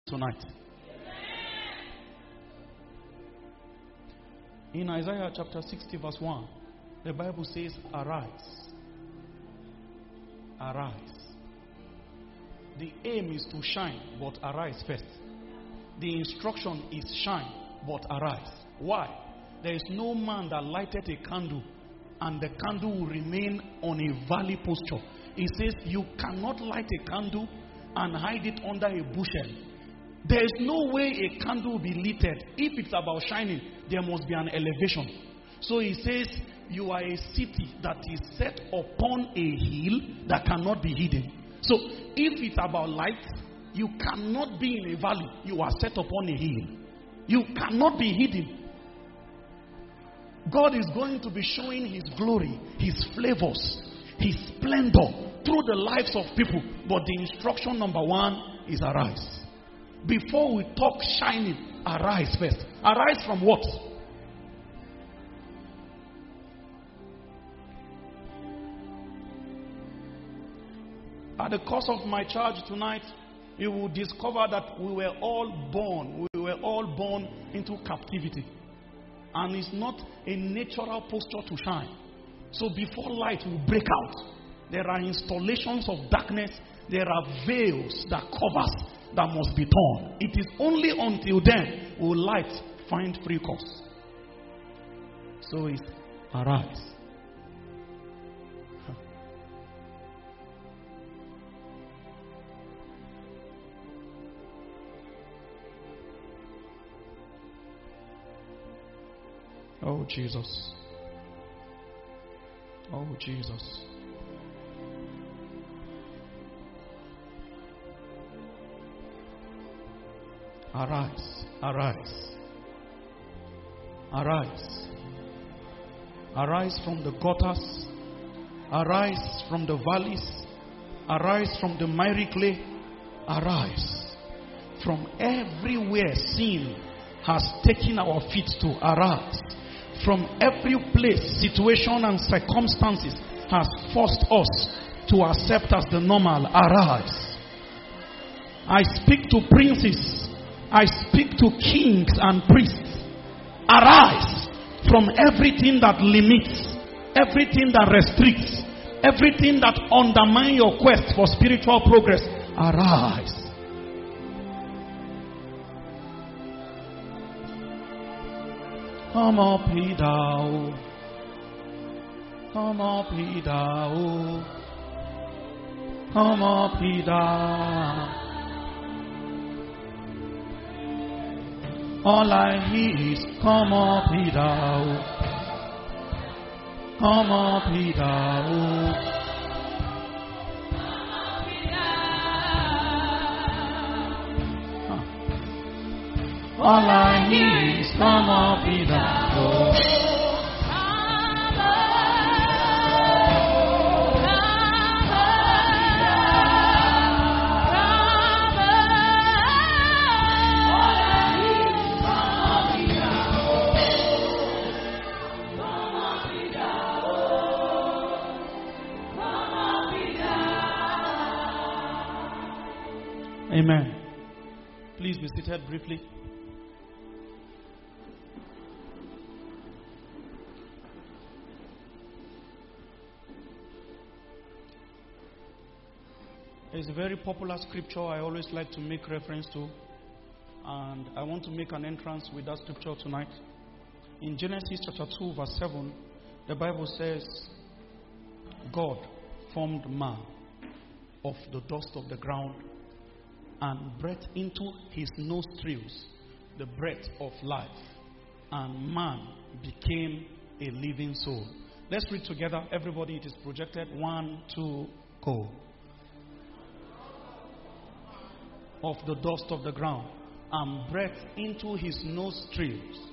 tonight. In Isaiah chapter 60 verse 1, the Bible says, arise. Arise. The aim is to shine, but arise first. The instruction is shine, but arise. Why? There is no man that lighted a candle and the candle will remain on a valley posture. It says you cannot light a candle and hide it under a bushel. There is no way a candle will be lit. If it's about shining, there must be an elevation. So he says you are a city that is set upon a hill that cannot be hidden. So if it's about light, you cannot be in a valley. You are set upon a hill. You cannot be hidden. God is going to be showing His glory, His flavors, His splendor through the lives of people. But the instruction number one is arise. Before we talk shining, arise first. Arise from what? At the course of my charge tonight, you will discover that we were all born into captivity. And it's not a natural posture to shine. So before light will break out, there are installations of darkness, there are veils that covers that must be torn. It is only until then will light find free course. So it's arise. Oh Jesus. Oh Jesus. Arise. Arise. Arise. Arise from the gutters. Arise from the valleys. Arise from the miry clay. Arise from everywhere sin has taken our feet to. Arise from every place, situation and circumstances has forced us to accept as the normal. Arise. I speak to princes. I speak to kings and priests. Arise from everything that limits, everything that restricts, everything that undermines your quest for spiritual progress. Arise. Come up, ye thou. Come up, ye thou. Come up, ye thou. All I hear is come up, ye thou. Come up, ye thou. All I hear is come up, ye thou. Amen. Please be seated briefly. It's a very popular scripture I always like to make reference to, and I want to make an entrance with that scripture tonight. In Genesis chapter 2 verse 7, the Bible says, God formed man of the dust of the ground and breathed into his nostrils the breath of life, and man became a living soul. Let's read together. Everybody, it is projected. 1, 2, go. Of the dust of the ground and breathed into his nostrils.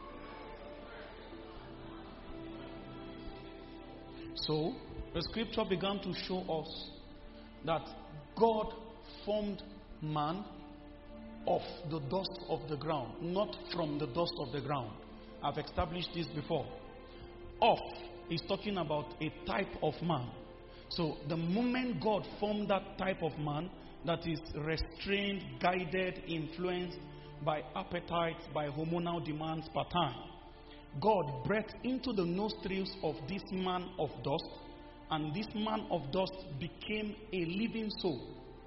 So, the scripture began to show us that God formed man of the dust of the ground, not from the dust of the ground. I've established this before. Of is talking about a type of man. So the moment God formed that type of man, that is restrained, guided, influenced by appetites, by hormonal demands per time. God breathed into the nostrils of this man of dust, and this man of dust became a living soul.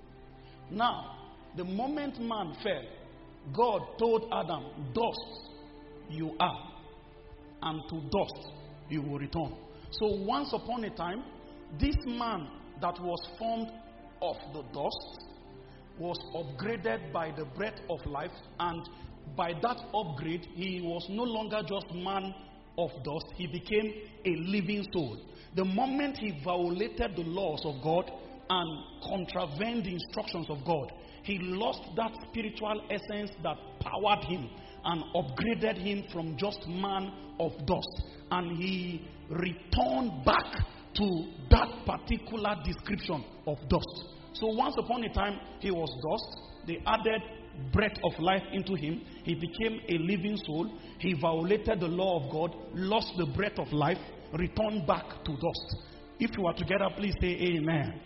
Now, the moment man fell, God told Adam, dust you are, and to dust you will return. So once upon a time, this man that was formed of the dust was upgraded by the breath of life, and by that upgrade, he was no longer just man of dust, he became a living soul. The moment he violated the laws of God and contravened the instructions of God, he lost that spiritual essence that powered him and upgraded him from just man of dust. And he returned back to that particular description of dust. So once upon a time, he was dust. They added breath of life into him. He became a living soul. He violated the law of God, lost the breath of life, returned back to dust. If you are together, please say amen.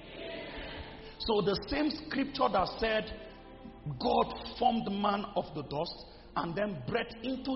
So the same scripture that said God formed man of the dust and then breathed into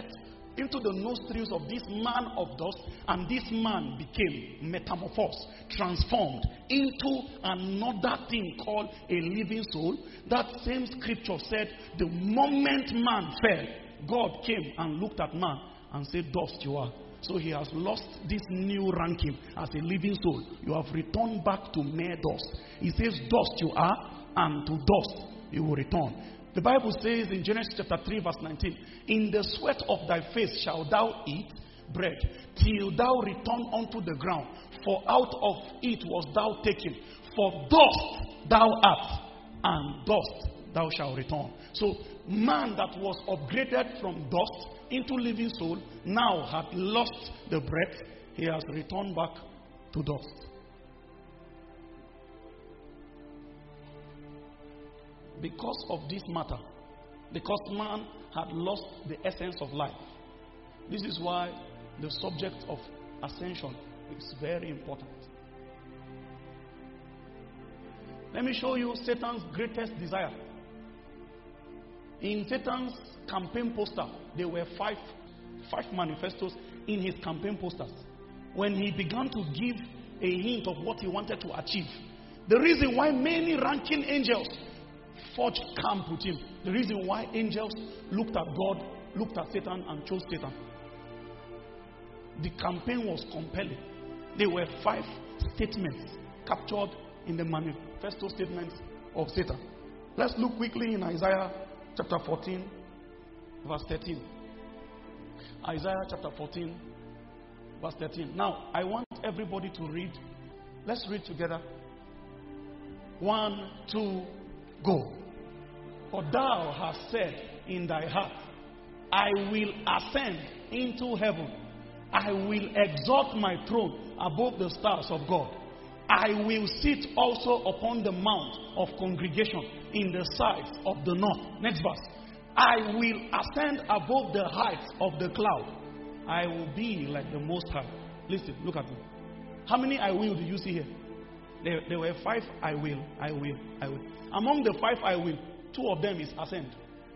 the nostrils of this man of dust, and this man became metamorphosed, transformed into another thing called a living soul. That same scripture said the moment man fell, God came and looked at man and said, dust you are. So he has lost this new ranking as a living soul. You have returned back to mere dust. He says, dust you are, and to dust you will return. The Bible says in Genesis chapter 3 verse 19, in the sweat of thy face shalt thou eat bread, till thou return unto the ground, for out of it was thou taken. For dust thou art, and dust thou shalt return. So man that was upgraded from dust into living soul now had lost the breath. He has returned back to dust. Because of this matter, because man had lost the essence of life. This is why the subject of ascension is very important. Let me show you Satan's greatest desire. In Satan's campaign poster, there were five manifestos in his campaign posters. When he began to give a hint of what he wanted to achieve, the reason why many ranking angels forged camp with him, the reason why angels looked at God, looked at Satan, and chose Satan. The campaign was compelling. There were 5 statements captured in the manifesto statements of Satan. Let's look quickly in Isaiah chapter 14, verse 13. Isaiah chapter 14, verse 13. Now, I want everybody to read. Let's read together. 1, 2, go. For thou hast said in thy heart, I will ascend into heaven. I will exalt my throne above the stars of God. I will sit also upon the mount of congregation in the sides of the north. Next verse. I will ascend above the heights of the cloud. I will be like the Most High. Listen, look at me. How many I will do you see here? There were 5 I will. Among the 5 I will, 2 of them is ascend.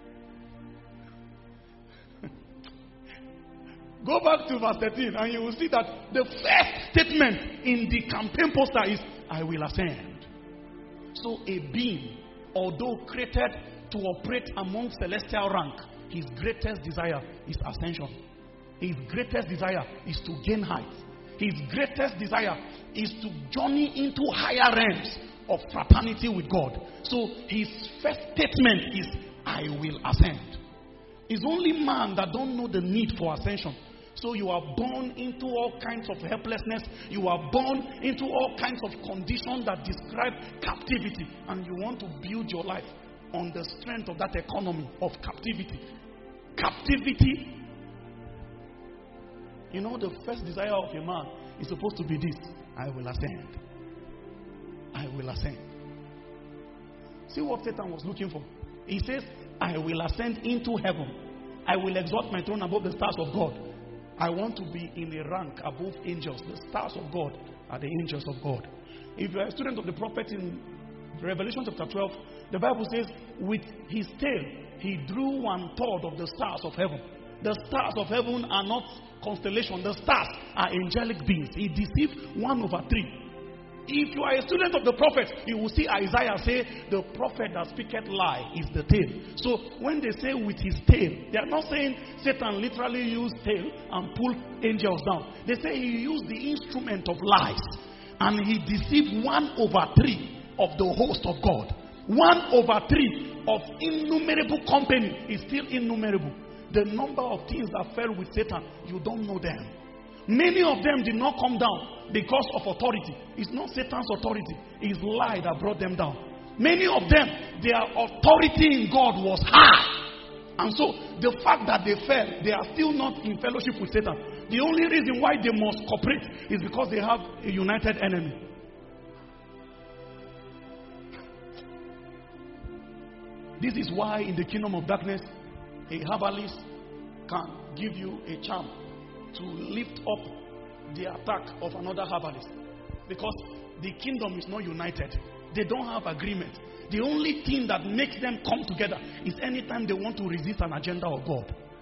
Go back to verse 13 and you will see that the first statement in the campaign poster is, I will ascend. So a being, although created to operate among celestial rank, his greatest desire is ascension. His greatest desire is to gain height. His greatest desire is to journey into higher realms of fraternity with God. So his first statement is, I will ascend. It's only man that don't know the need for ascension. So you are born into all kinds of helplessness. You are born into all kinds of conditions that describe captivity. And you want to build your life on the strength of that economy of captivity. Captivity. You know, the first desire of a man is supposed to be this. I will ascend. I will ascend. See what Satan was looking for. He says, I will ascend into heaven. I will exalt my throne above the stars of God. I want to be in a rank above angels. The stars of God are the angels of God. If you are a student of the prophet in Revelation chapter 12, the Bible says, with his tail, he drew 1/3 of the stars of heaven. The stars of heaven are not constellation. The stars are angelic beings. He deceived 1/3. If you are a student of the prophet, you will see Isaiah say, the prophet that speaketh lie is the tail. So when they say with his tail, they are not saying Satan literally used tail and pulled angels down. They say he used the instrument of lies and he deceived 1/3 of the host of God. 1/3 of innumerable company is still innumerable. The number of things that fell with Satan, you don't know them. Many of them did not come down because of authority. It's not Satan's authority. It's lie that brought them down. Many of them, their authority in God was high. And so, the fact that they fell, they are still not in fellowship with Satan. The only reason why they must cooperate is because they have a united enemy. This is why in the kingdom of darkness, a herbalist can give you a charm to lift up the attack of another herbalist. Because the kingdom is not united. They don't have agreement. The only thing that makes them come together is anytime they want to resist an agenda of God.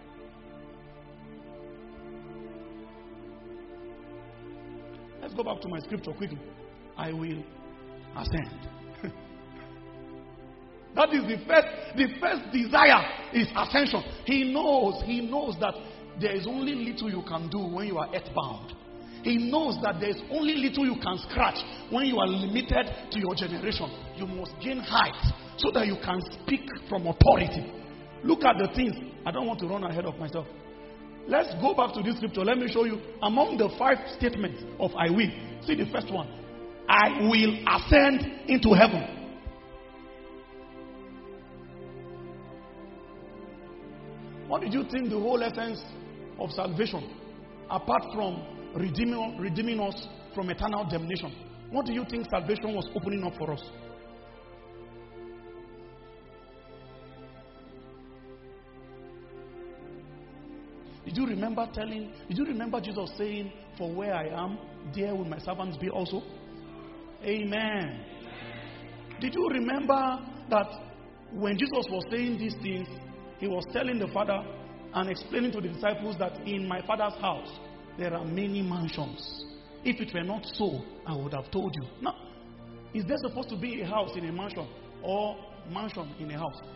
Let's go back to my scripture quickly. I will ascend. That is the first desire is ascension. He knows that there is only little you can do when you are earthbound. He knows that there is only little you can scratch when you are limited to your generation. You must gain height so that you can speak from authority. Look at the things. I don't want to run ahead of myself. Let's go back to this scripture. Let me show you. Among the 5 statements of I will, see the first one. I will ascend into heaven. What did you think the whole essence of salvation, apart from redeeming us from eternal damnation? What do you think salvation was opening up for us? Did you remember Jesus saying, for where I am, there will my servants be also? Amen. Did you remember that when Jesus was saying these things, he was telling the Father and explaining to the disciples that in my Father's house there are many mansions. If it were not so, I would have told you. Now, is there supposed to be a house in a mansion or mansion in a house?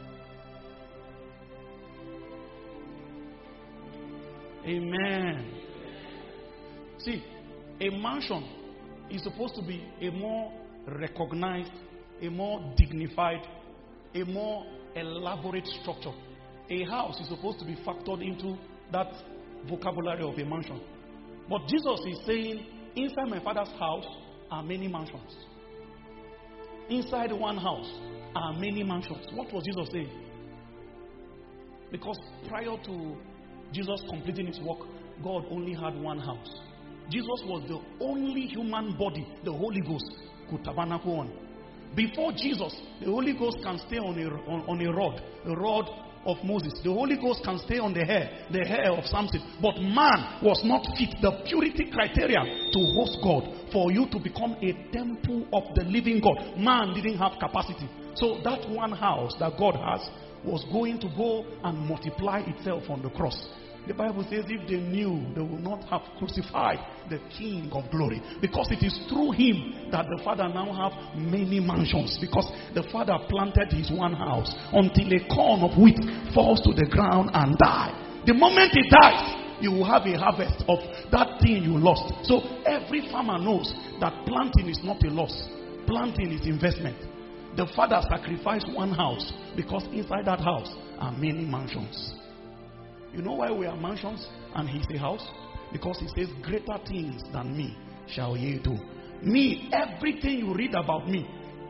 Amen. See, a mansion is supposed to be a more recognized, a more dignified, a more elaborate structure. A house is supposed to be factored into that vocabulary of a mansion. But Jesus is saying, inside my Father's house are many mansions. Inside one house are many mansions. What was Jesus saying? Because prior to Jesus completing his work, God only had one house. Jesus was the only human body the Holy Ghost could tabernacle on. Before Jesus, the Holy Ghost can stay on a rod of Moses. The Holy Ghost can stay on the hair of Samson. But man was not fit. The purity criteria to host God, for you to become a temple of the living God, man didn't have capacity. So that one house that God has was going to go and multiply itself on the cross. The Bible says if they knew, they would not have crucified the King of glory. Because it is through him that the Father now have many mansions. Because the Father planted his one house until a corn of wheat falls to the ground and die. The moment it dies, you will have a harvest of that thing you lost. So every farmer knows that planting is not a loss. Planting is investment. The Father sacrificed one house because inside that house are many mansions. You know why we are mansions and he's a house? Because he says, greater things than me shall ye do. Me, everything you read about me.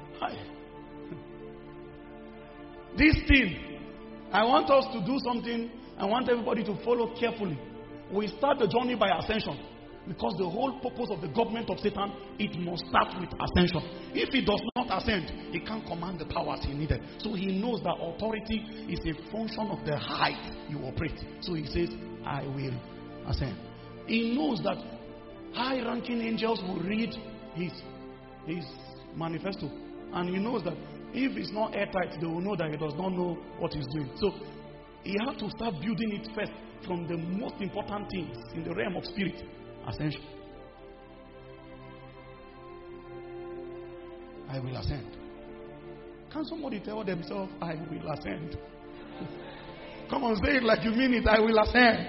This thing, I want us to do something. I want everybody to follow carefully. We start the journey by ascension. Because the whole purpose of the government of Satan, it must start with ascension. If he does not ascend, he can't command the powers he needed. So he knows that authority is a function of the height you operate. So he says, I will ascend. He knows that high-ranking angels will read his manifesto And he knows that if it's not airtight, they will know that he does not know what he's doing. So he had to start building it first from the most important things in the realm of spirit. Ascension. I will ascend. Can somebody tell themselves, I will ascend? Come on, say it like you mean it. I will ascend.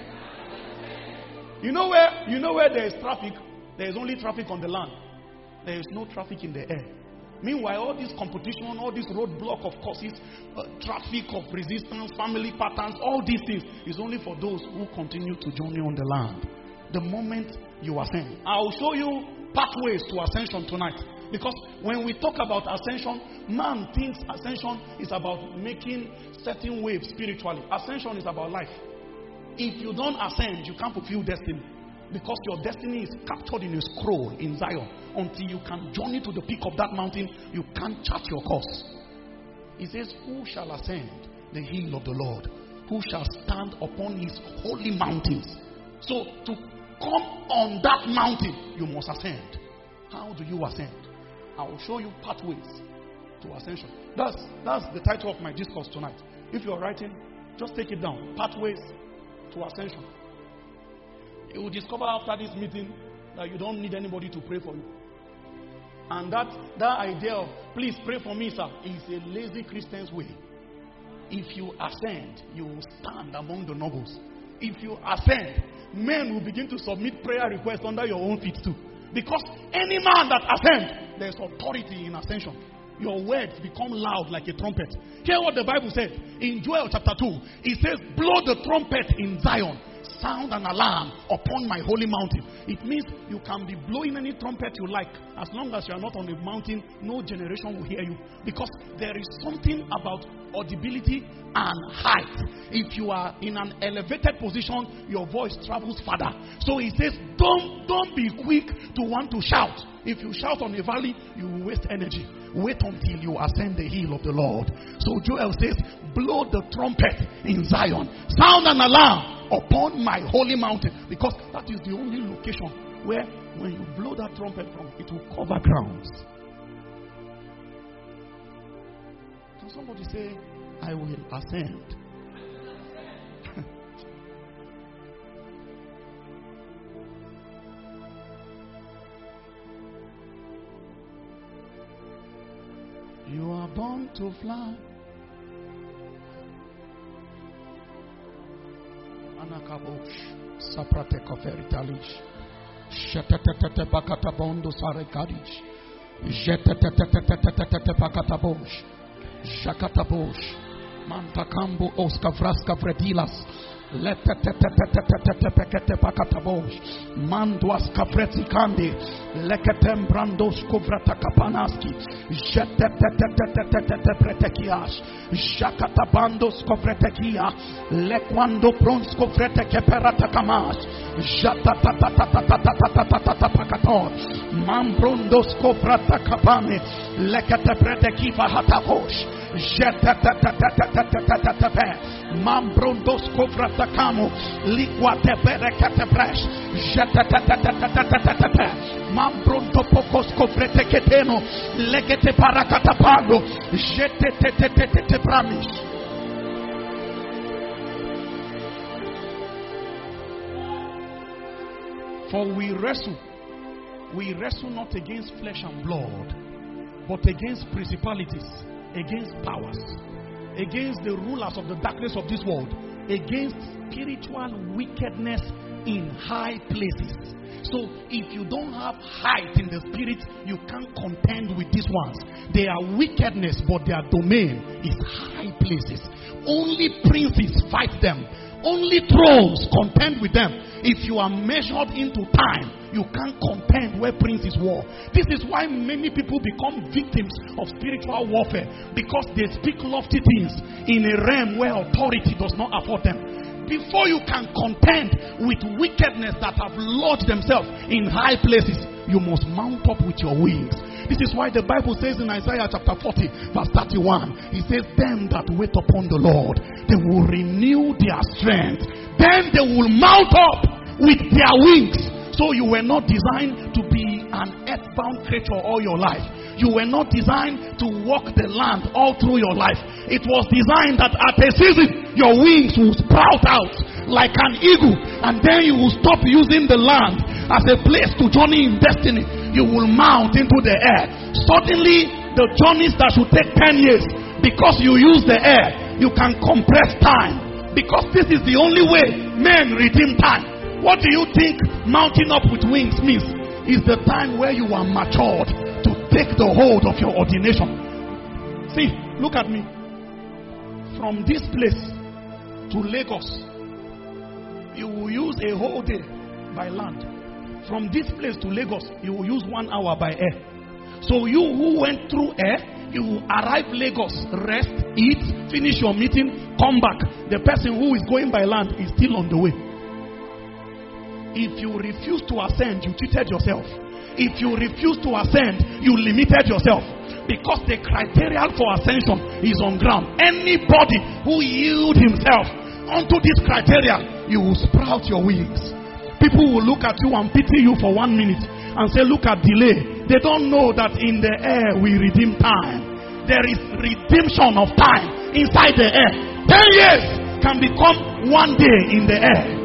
You know where there is traffic? There is only traffic on the land. There is no traffic in the air. Meanwhile, all this competition, all this roadblock of causes, traffic of resistance, family patterns, all these things is only for those who continue to journey on the land. The moment you ascend, I'll show you pathways to ascension tonight. Because when we talk about ascension, man thinks ascension is about making certain waves spiritually. Ascension is about life. If you don't ascend, you can't fulfill destiny. Because your destiny is captured in a scroll in Zion. Until you can journey to the peak of that mountain, you can't chart your course. He says, who shall ascend the hill of the Lord? Who shall stand upon his holy mountains? So to come on that mountain, you must ascend. How do you ascend? I will show you pathways to ascension. That's the title of my discourse tonight. If you are writing, just take it down. Pathways to ascension. You will discover after this meeting that you don't need anybody to pray for you. And that idea of, please pray for me, sir, is a lazy Christian's way. If you ascend, you will stand among the nobles. If you ascend, men will begin to submit prayer requests under your own feet too. Because any man that ascends, there's authority in ascension. Your words become loud like a trumpet. Hear what the Bible said in Joel chapter 2. It says, blow the trumpet in Zion. Sound an alarm upon my holy mountain. It means you can be blowing any trumpet you like. As long as you are not on the mountain, no generation will hear you. Because there is something about audibility and height. If you are in an elevated position, your voice travels further. So he says, don't be quick to want to shout. If you shout on a valley, you will waste energy. Wait until you ascend the hill of the Lord. So Joel says, blow the trumpet in Zion. Sound an alarm upon my holy mountain. Because that is the only location where when you blow that trumpet from, it will cover grounds. Can somebody say, I will ascend? You are born to fly. Anakabosh, Saprateko Veritalish, Shetetete Bakatabondo Sarekadish, Jetetete Bakatabosh, Shakatabosh, Mantakambo Oskavraska Vredilas, Letetete Bakatabosh, Manduas Kapreti Kandi, Leketem Brandos Kovrata Kapanaski, Jetetete Pretekiash, Shakatabandos Kovretekia, Lekwando Pronsko Vreteke Perata Kamash, Jatatatatatatatatatatapakator, Mambrondos Kovrata Kapane, Lekete Pretekiva Hatakosh, Jetetete Mambrondos Kovrata Kamo, Liquate Berekate Fresh, Jetetete Mambrondo Pokos Kovreteketeno, Legete Parakatapando, Jetetete Bramish. For we wrestle not against flesh and blood, but against principalities, against powers, against the rulers of the darkness of this world, against spiritual wickedness in high places. So if you don't have height in the spirit, you can't contend with these ones. They are wickedness, but their domain is high places. Only princes fight them. Only thrones contend with them. If you are measured into time, you can't contend where princes war. This is why many people become victims of spiritual warfare, because they speak lofty things in a realm where authority does not afford them. Before you can contend with wickedness that have lodged themselves in high places, you must mount up with your wings. This is why the Bible says in Isaiah chapter 40 verse 31, it says, them that wait upon the Lord, they will renew their strength. Then they will mount up with their wings. So you were not designed to be an earthbound creature all your life. You were not designed to walk the land all through your life. It was designed that at a season, your wings will sprout out like an eagle, and then you will stop using the land as a place to journey in destiny. You will mount into the air. Suddenly, the journeys that should take 10 years, because you use the air, you can compress time. Because this is the only way men redeem time. What do you think mounting up with wings means? Is the time where you are matured to take the hold of your ordination. See, look at me. From this place to Lagos, you will use a whole day by land. From this place to Lagos, you will use 1 hour by air. So you who went through air, you will arrive Lagos, rest, eat, finish your meeting, come back. The person who is going by land is still on the way. If you refuse to ascend, you cheated yourself. If you refuse to ascend, you limited yourself. Because the criteria for ascension is on ground. Anybody who yield himself onto this criteria, you will sprout your wings. People will look at you and pity you for 1 minute and say, look at delay. They don't know that in the air we redeem time. There is redemption of time inside the air. 10 years can become 1 day in the air.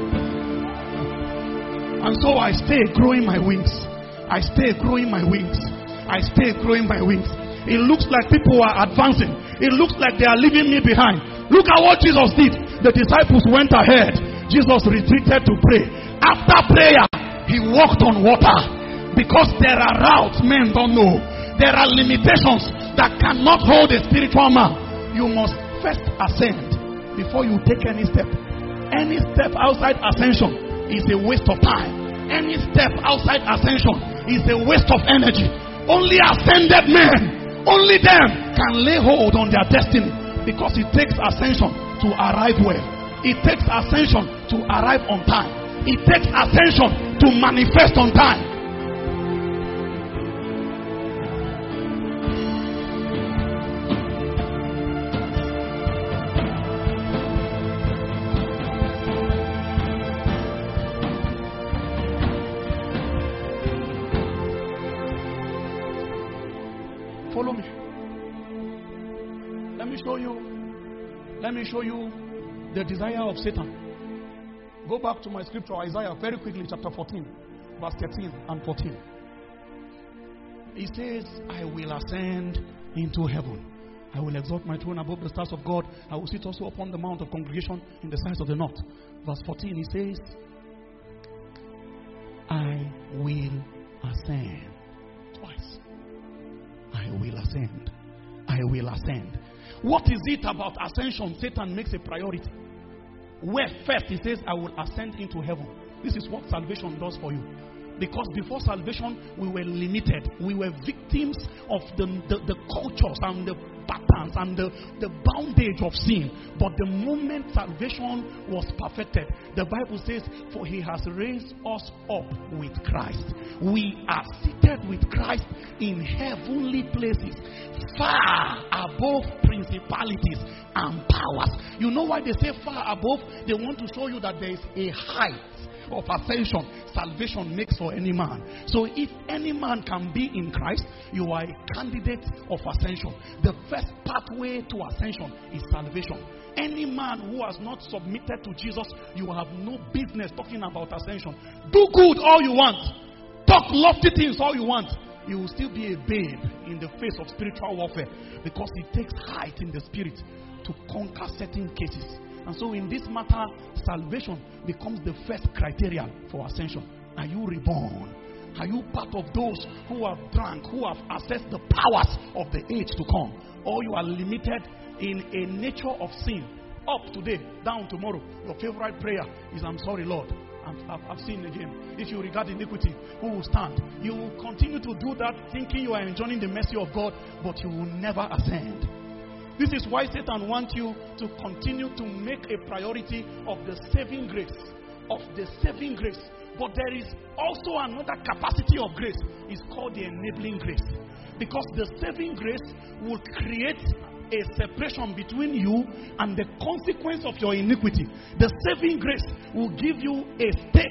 And so I stay growing my wings. I stay growing my wings. I stay growing my wings. It looks like people are advancing. It looks like they are leaving me behind. Look at what Jesus did. The disciples went ahead. Jesus retreated to pray. After prayer, he walked on water. Because there are routes men don't know. There are limitations that cannot hold a spiritual man. You must first ascend before you take any step. Any step outside ascension is a waste of time. Any step outside ascension is a waste of energy. Only ascended men, only them can lay hold on their destiny, because it takes ascension to arrive well. It takes ascension to arrive on time. It takes ascension to manifest on time. Follow me. Let me show you the desire of Satan. Go back to my scripture, Isaiah, very quickly, chapter 14, verse 13 and 14. He says, I will ascend into heaven. I will exalt my throne above the stars of God. I will sit also upon the mount of congregation in the sides of the north. Verse 14, he says, I will ascend. Twice. I will ascend. I will ascend. What is it about ascension Satan makes a priority? Where first he says, I will ascend into heaven. This is what salvation does for you. Because before salvation, we were limited. We were victims of the cultures and the patterns and the bondage of sin. But the moment salvation was perfected, the Bible says, for he has raised us up with Christ. We are seated with Christ in heavenly places, far above principalities and powers. You know why they say far above? They want to show you that there is a height of ascension salvation makes for any man. So if any man can be in Christ, you are a candidate of ascension. The first pathway to ascension is salvation. Any man who has not submitted to Jesus, you have no business talking about ascension. Do good all you want, talk lofty things all you want, you will still be a babe in the face of spiritual warfare, because it takes height in the spirit to conquer certain cases. And so in this matter, salvation becomes the first criterion for ascension. Are you reborn? Are you part of those who have drank, who have accessed the powers of the age to come? Or you are limited in a nature of sin? Up today, down tomorrow. Your favorite prayer is, I'm sorry, Lord, I've sinned again. If you regard iniquity, who will stand? You will continue to do that, thinking you are enjoying the mercy of God, but you will never ascend. This is why Satan wants you to continue to make a priority of the saving grace. Of the saving grace. But there is also another capacity of grace. It's called the enabling grace. Because the saving grace will create a separation between you and the consequence of your iniquity. The saving grace will give you a stake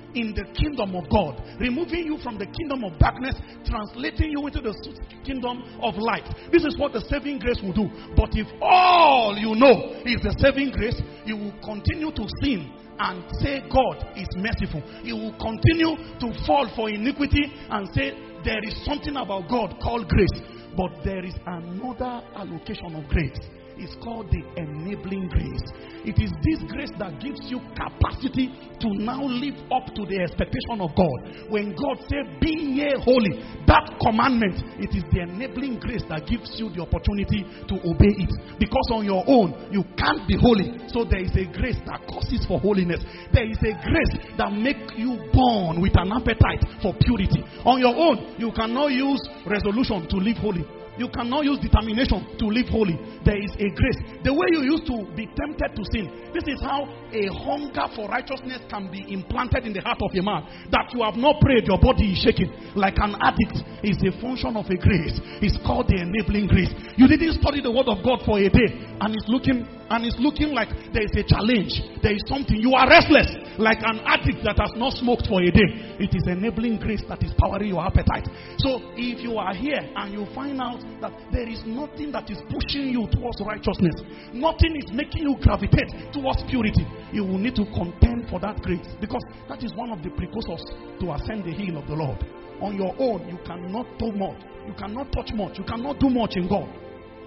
in the kingdom of God, removing you from the kingdom of darkness, translating you into the kingdom of light. This is what the saving grace will do. But if all you know is the saving grace, you will continue to sin and say God is merciful. You will continue to fall for iniquity and say there is something about God called grace. But there is another allocation of grace. It's called the enabling grace. It is this grace that gives you capacity to now live up to the expectation of God. When God said, be ye holy, that commandment, it is the enabling grace that gives you the opportunity to obey it. Because on your own, you can't be holy. So there is a grace that causes for holiness. There is a grace that makes you born with an appetite for purity. On your own, you cannot use resolution to live holy. You cannot use determination to live holy. There is a grace. The way you used to be tempted to sin, this is how a hunger for righteousness can be implanted in the heart of a man. That you have not prayed, your body is shaking. Like an addict is a function of a grace. It's called the enabling grace. You didn't study the word of God for a day and it's looking like there is a challenge. There is something. You are restless like an addict that has not smoked for a day. It is enabling grace that is powering your appetite. So if you are here and you find out that there is nothing that is pushing you towards righteousness, nothing is making you gravitate towards purity, you will need to contend for that grace, because that is one of the precursors to ascend the hill of the Lord. On your own, you cannot do much. You cannot touch much. You cannot do much in God.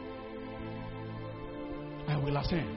I will ascend.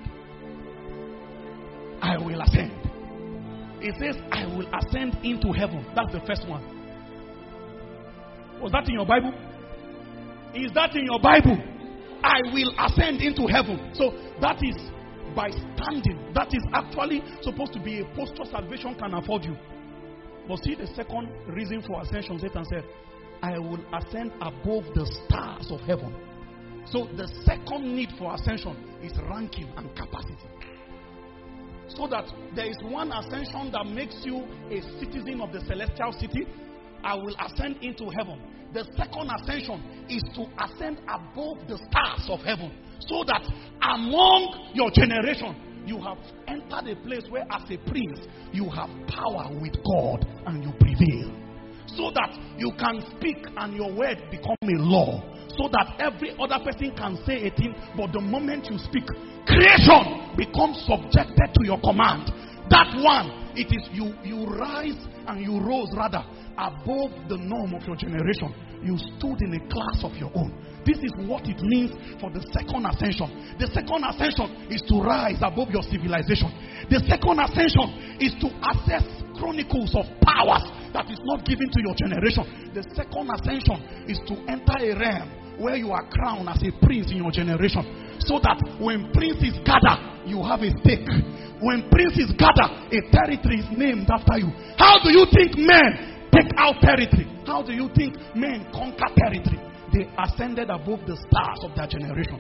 I will ascend. It says, I will ascend into heaven. That's the first one. Was that in your Bible? Is that in your Bible? I will ascend into heaven. So that is by standing. That is actually supposed to be a posture salvation can afford you. But see the second reason for ascension, Satan said, I will ascend above the stars of heaven. So the second need for ascension is ranking and capacity. So that there is one ascension that makes you a citizen of the celestial city. I will ascend into heaven. The second ascension is to ascend above the stars of heaven. So that among your generation, you have entered a place where as a prince, you have power with God and you prevail. So that you can speak and your word become a law. So that every other person can say a thing, but the moment you speak, creation becomes subjected to your command. That one, it is you rise and you rose rather above the norm of your generation. You stood in a class of your own. This is what it means for the second ascension. The second ascension is to rise above your civilization. The second ascension is to access chronicles of powers that is not given to your generation. The second ascension is to enter a realm where you are crowned as a prince in your generation. So that when princes gather, you have a stake. When princes gather, a territory is named after you. How do you think men take out territory? How do you think men conquer territory? They ascended above the stars of their generation.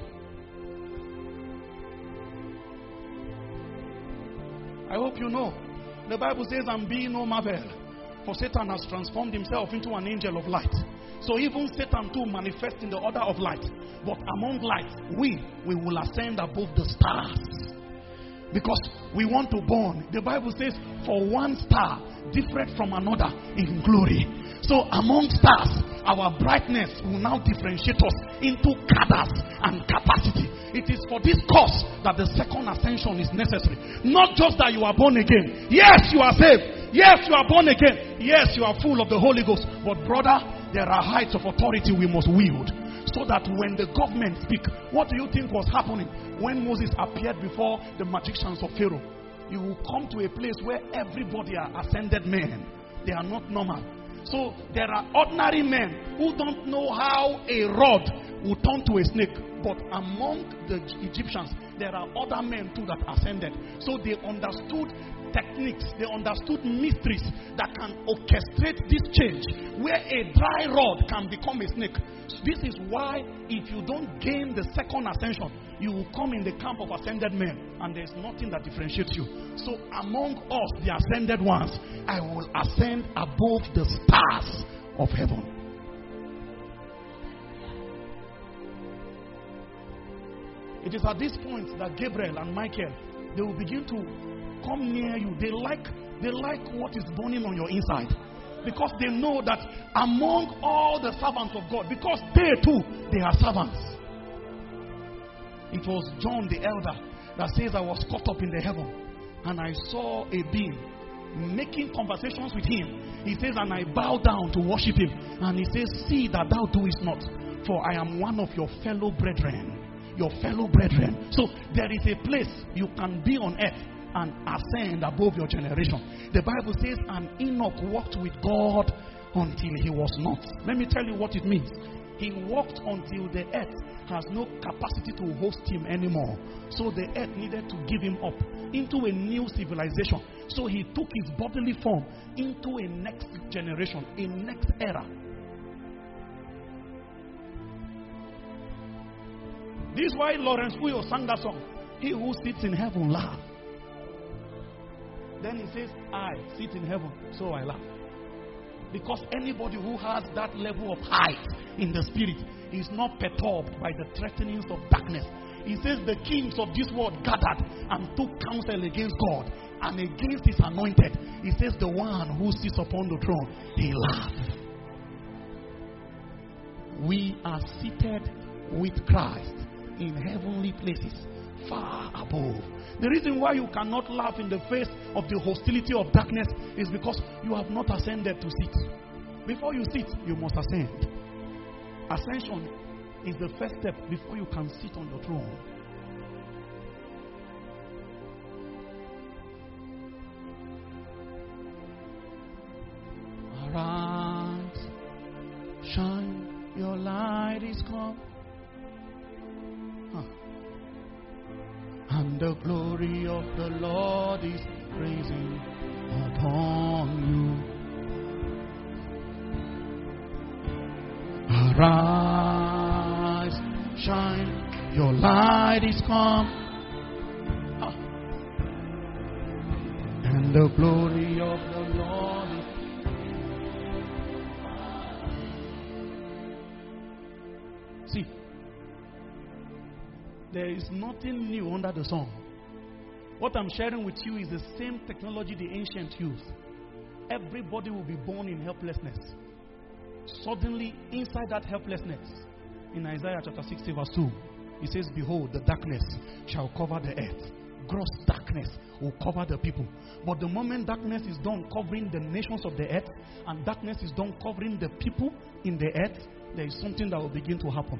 I hope you know. The Bible says, and be no marvel, for Satan has transformed himself into an angel of light. So even Satan too manifests in the order of light. But among light, we will ascend above the stars. Because we want to burn. The Bible says, for one star different from another in glory. So among stars, our brightness will now differentiate us into cadres and capacity. It is for this cause that the second ascension is necessary. Not just that you are born again. Yes, you are saved. Yes, you are born again. Yes, you are full of the Holy Ghost. But brother, there are heights of authority we must wield. So that when the government speak, what do you think was happening when Moses appeared before the magicians of Pharaoh? You will come to a place where everybody are ascended men. They are not normal. So there are ordinary men who don't know how a rod will turn to a snake. But among the Egyptians, there are other men too that ascended. So they understood techniques, they understood mysteries that can orchestrate this change, where a dry rod can become a snake. So this is why if you don't gain the second ascension, you will come in the camp of ascended men, and there's nothing that differentiates you. So among us, the ascended ones, I will ascend above the stars of heaven. It is at this point that Gabriel and Michael They will begin to come near you. They like what is burning on your inside. Because they know that among all the servants of God, because they too, they are servants. It was John the elder that says, I was caught up in the heaven and I saw a being making conversations with him. He says, and I bow down to worship him. And he says, see that thou doest not, for I am one of your fellow brethren. Your fellow brethren. So there is a place you can be on earth and ascend above your generation. The Bible says, and Enoch walked with God until he was not. Let me tell you what it means. He walked until the earth has no capacity to host him anymore. So the earth needed to give him up into a new civilization. So he took his bodily form into a next generation, a next era. This is why Lawrence Uyo sang that song. He who sits in heaven laugh. Then he says, I sit in heaven, so I laugh. Because anybody who has that level of height in the spirit is not perturbed by the threatenings of darkness. He says the kings of this world gathered and took counsel against God and against his anointed. He says the one who sits upon the throne, he laughed. We are seated with Christ in heavenly places, far above. The reason why you cannot laugh in the face of the hostility of darkness is because you have not ascended to sit. Before you sit, you must ascend. Ascension is the first step before you can sit on the throne. Arise, shine, your light is come. And the glory of the Lord is rising upon you. Arise, shine, your light is come. And the glory of the Lord is... See, there is nothing new under the sun. What I'm sharing with you is the same technology the ancients used. Everybody will be born in helplessness. Suddenly, inside that helplessness, in Isaiah chapter 60 verse 2, it says, behold, the darkness shall cover the earth. Gross darkness will cover the people. But the moment darkness is done covering the nations of the earth, and darkness is done covering the people in the earth, there is something that will begin to happen.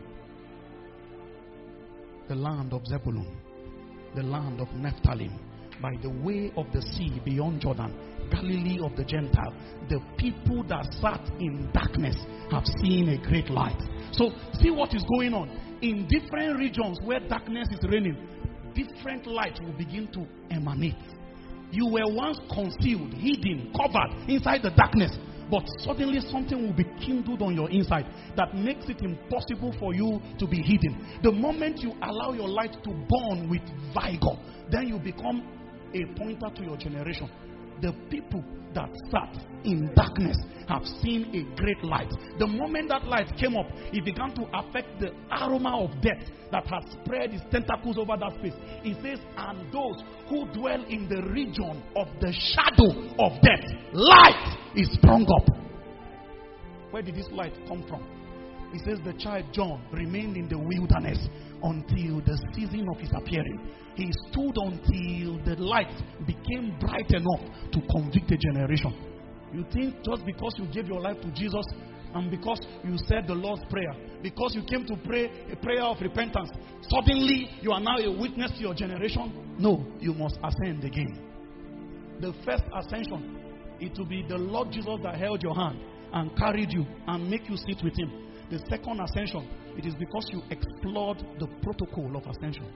The land of Zebulun, the land of Naphtali, by the way of the sea beyond Jordan, Galilee of the Gentile, the people that sat in darkness have seen a great light. So see what is going on. In different regions where darkness is reigning, different light will begin to emanate. You were once concealed, hidden, covered inside the darkness. But suddenly something will be kindled on your inside that makes it impossible for you to be hidden. The moment you allow your light to burn with vigor, then you become a pointer to your generation. The people that sat in darkness have seen a great light. The moment that light came up, it began to affect the aroma of death that had spread its tentacles over that space. It says, and those who dwell in the region of the shadow of death, light is sprung up. Where did this light come from? It says the child John remained in the wilderness until the season of his appearing. He stood until the light became bright enough to convict a generation. You think just because you gave your life to Jesus and because you said the Lord's Prayer, because you came to pray a prayer of repentance, suddenly you are now a witness to your generation? No, you must ascend again. The first ascension, it will be the Lord Jesus that held your hand and carried you and make you sit with him. The second ascension, it is because you explored the protocol of ascension.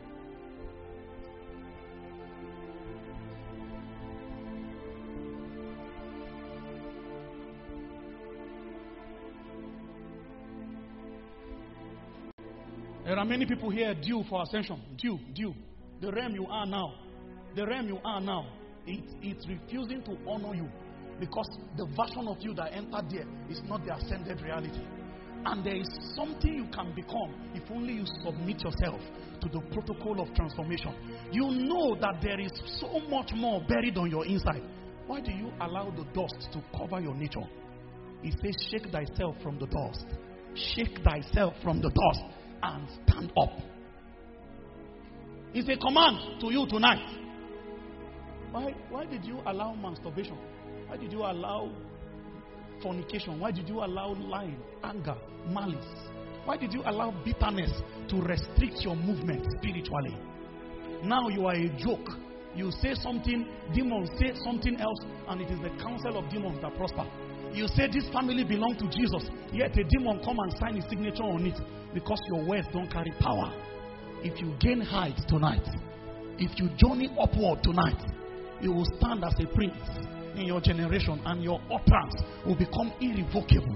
There are many people here due for ascension. Due. The realm you are now, it's refusing to honor you because the version of you that entered there is not the ascended reality. And there is something you can become if only you submit yourself to the protocol of transformation. You know that there is so much more buried on your inside. Why do you allow the dust to cover your nature? He says, shake thyself from the dust. Shake thyself from the dust and stand up. It's a command to you tonight. Why did you allow masturbation? Why did you allow fornication? Why did you allow lying, anger, malice? Why did you allow bitterness to restrict your movement spiritually? Now you are a joke. You say something, demons say something else, and it is the counsel of demons that prosper. You say this family belongs to Jesus, yet a demon come and sign his signature on it because your words don't carry power. If you gain height tonight, if you journey upward tonight, you will stand as a prince in your generation, and your utterance will become irrevocable.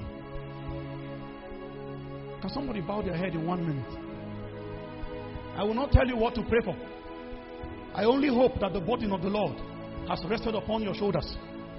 Can somebody bow their head in 1 minute? I will not tell you what to pray for. I only hope that the burden of the Lord has rested upon your shoulders.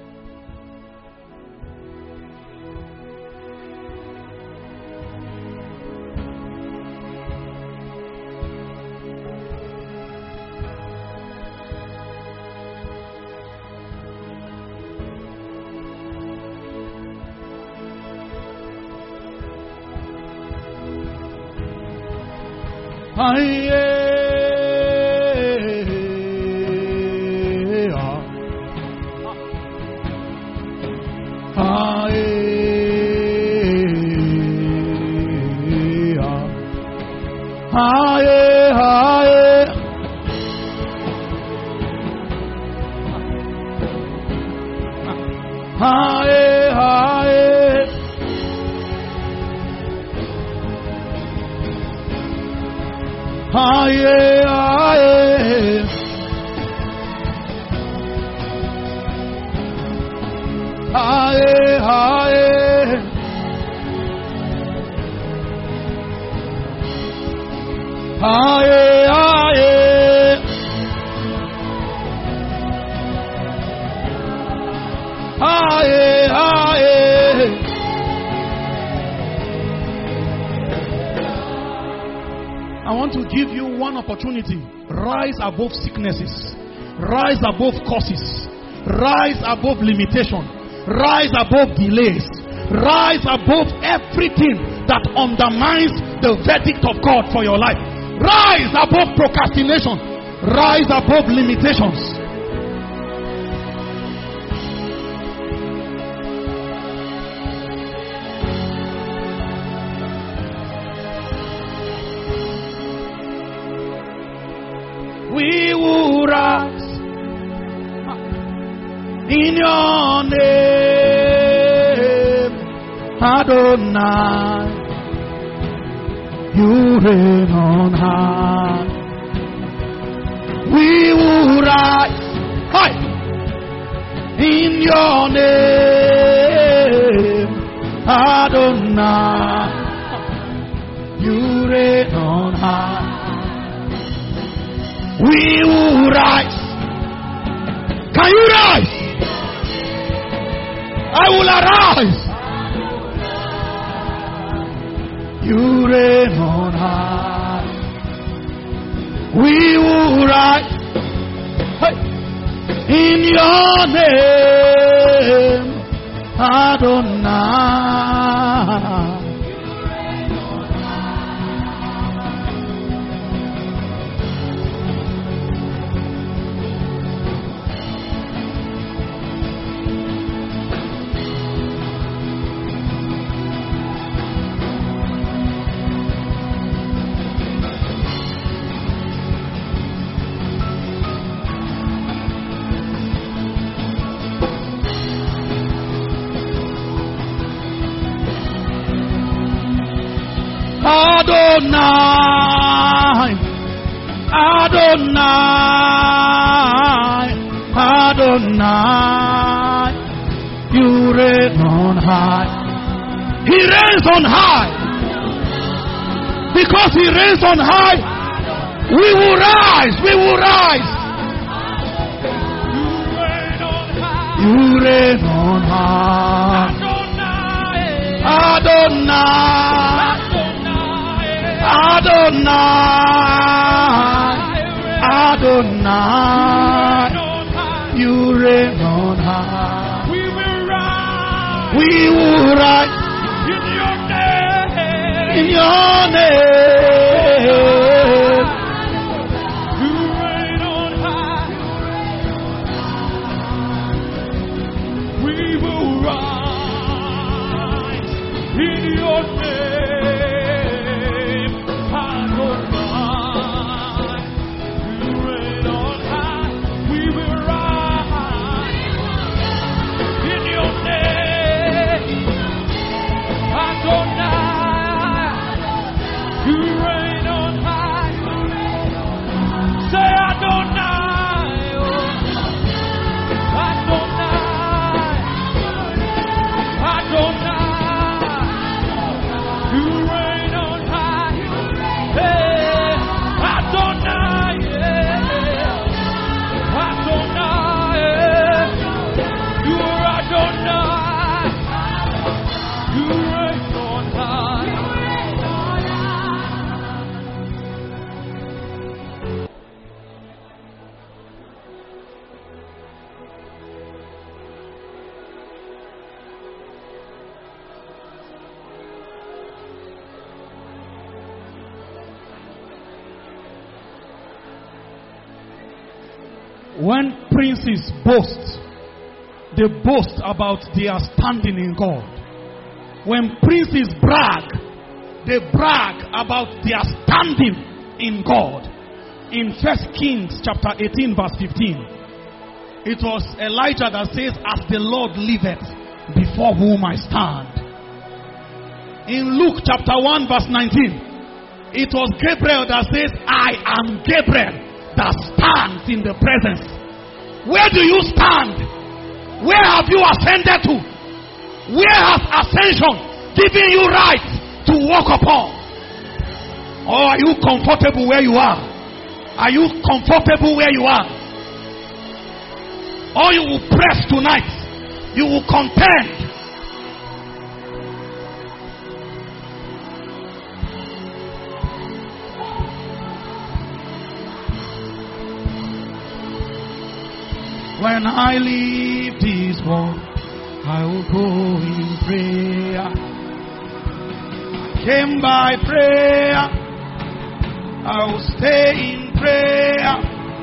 I want to give you one opportunity. Rise above sicknesses. Rise above curses. Rise above limitation. Rise above delays. Rise above everything that undermines the verdict of God for your life. Rise above procrastination. Rise above limitations. We will rise in your name, Adonai. You reign on high. We will rise in your name, Adonai. You reign on high. We will rise. Can you rise? I will arise. You reign on high. We will rise in your name, Adonai. Adonai, Adonai, Adonai, you reign on high. He reigns on high. Because he reigns on high, we will rise, we will rise. You reign on high. Adonai, Adonai, Adonai, you reign on high. We will rise. We will rise In your name. in your name. You reign on high. We will rise in your name. Adonai. You reign on high. We will rise in your name. Adonai. You reign on high. Say Adonai. Oh. Adonai. Adonai. You reign on high. Hey. Adonai. Yeah. Adonai. Yeah. You are Adonai. You reign on high. When princes boast, they boast about their standing in God. When princes brag, they brag about their standing in God. In 1 Kings chapter 18 verse 15, it was Elijah that says, as the Lord liveth, before whom I stand. In Luke chapter 1 verse 19, it was Gabriel that says, I am Gabriel that stands in the presence. Where do you stand? Where have you ascended to? Where has ascension given you right to walk upon? Or are you comfortable where you are? Are you comfortable where you are? Or you will press tonight? You will contend? When I leave this world, I will go in prayer. I came by prayer. I will stay in prayer.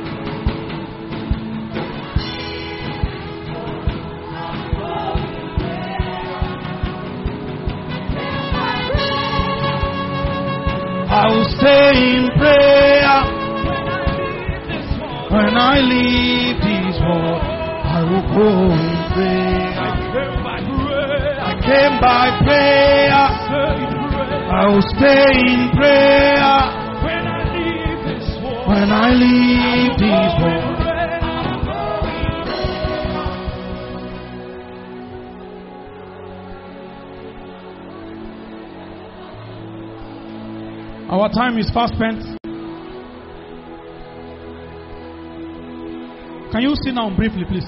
I will stay in prayer. When I leave this world, I will go in prayer. I came by prayer. I will stay in prayer. When I leave this world. Our time is fast spent. Can you sit down briefly, please?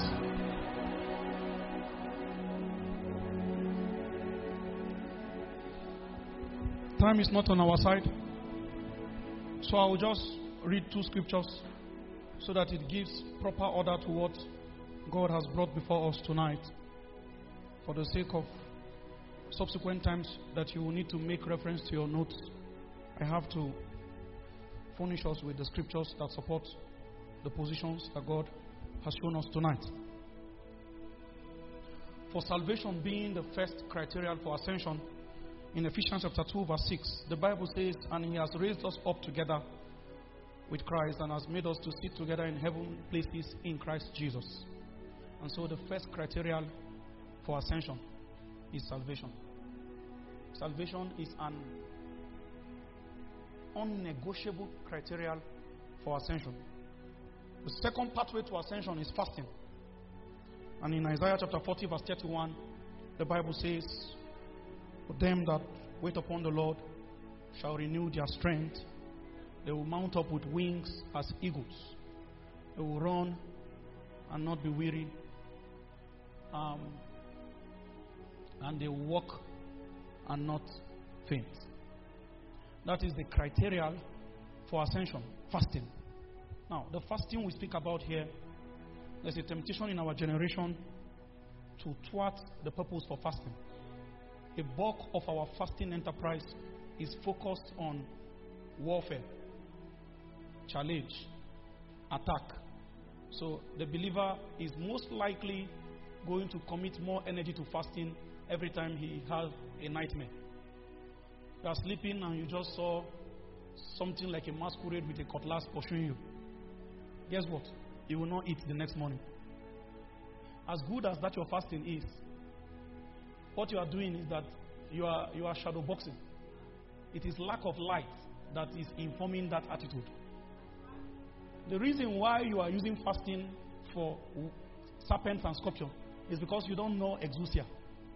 Time is not on our side. So I will just read two scriptures so that it gives proper order to what God has brought before us tonight. For the sake of subsequent times that you will need to make reference to your notes, I have to furnish us with the scriptures that support the positions that God has shown us tonight. For salvation being the first criterion for ascension, in Ephesians chapter 2 verse 6, the Bible says, and He has raised us up together with Christ and has made us to sit together in heavenly places in Christ Jesus. And so the first criterion for ascension is salvation. Salvation is an unnegotiable criterion for ascension. The second pathway to ascension is fasting. And in Isaiah chapter 40 verse 31, the Bible says, for them that wait upon the Lord shall renew their strength. They will mount up with wings as eagles. They will run and not be weary. And they will walk and not faint. That is the criteria for ascension, fasting. Now, the fasting we speak about here, there's a temptation in our generation to thwart the purpose for fasting. A bulk of our fasting enterprise is focused on warfare, challenge, attack. So the believer is most likely going to commit more energy to fasting every time he has a nightmare. You are sleeping and you just saw something like a masquerade with a cutlass pursuing you. Guess what? You will not eat the next morning. As good as that your fasting is, what you are doing is that you are shadow boxing. It is lack of light that is informing that attitude. The reason why you are using fasting for serpents and scorpions is because you don't know exousia.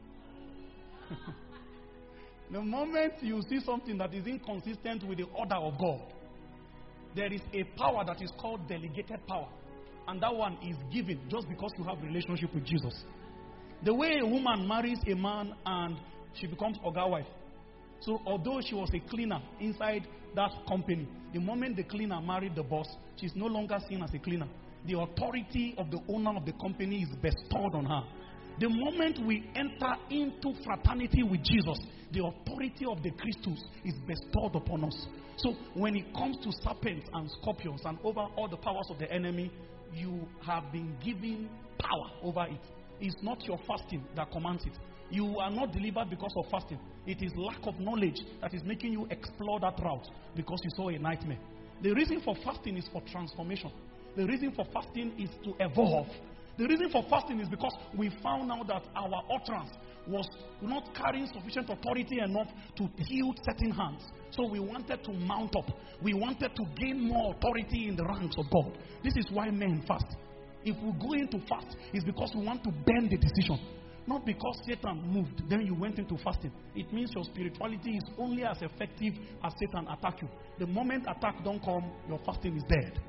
The moment you see something that is inconsistent with the order of God, there is a power that is called delegated power. And that one is given just because you have a relationship with Jesus. The way a woman marries a man and she becomes Oga wife. So although she was a cleaner inside that company, the moment the cleaner married the boss, she's no longer seen as a cleaner. The authority of the owner of the company is bestowed on her. The moment we enter into fraternity with Jesus, the authority of the Christus is bestowed upon us. So when it comes to serpents and scorpions and over all the powers of the enemy, you have been given power over it. It's not your fasting that commands it. You are not delivered because of fasting. It is lack of knowledge that is making you explore that route because you saw a nightmare. The reason for fasting is for transformation. The reason for fasting is to evolve. The reason for fasting is because we found out that our utterance was not carrying sufficient authority enough to tilt certain hands. So we wanted to mount up. We wanted to gain more authority in the ranks of God. This is why men fast. If we go into fast, it's because we want to bend the decision. Not because Satan moved, then you went into fasting. It means your spirituality is only as effective as Satan attack you. The moment attack don't come, your fasting is dead.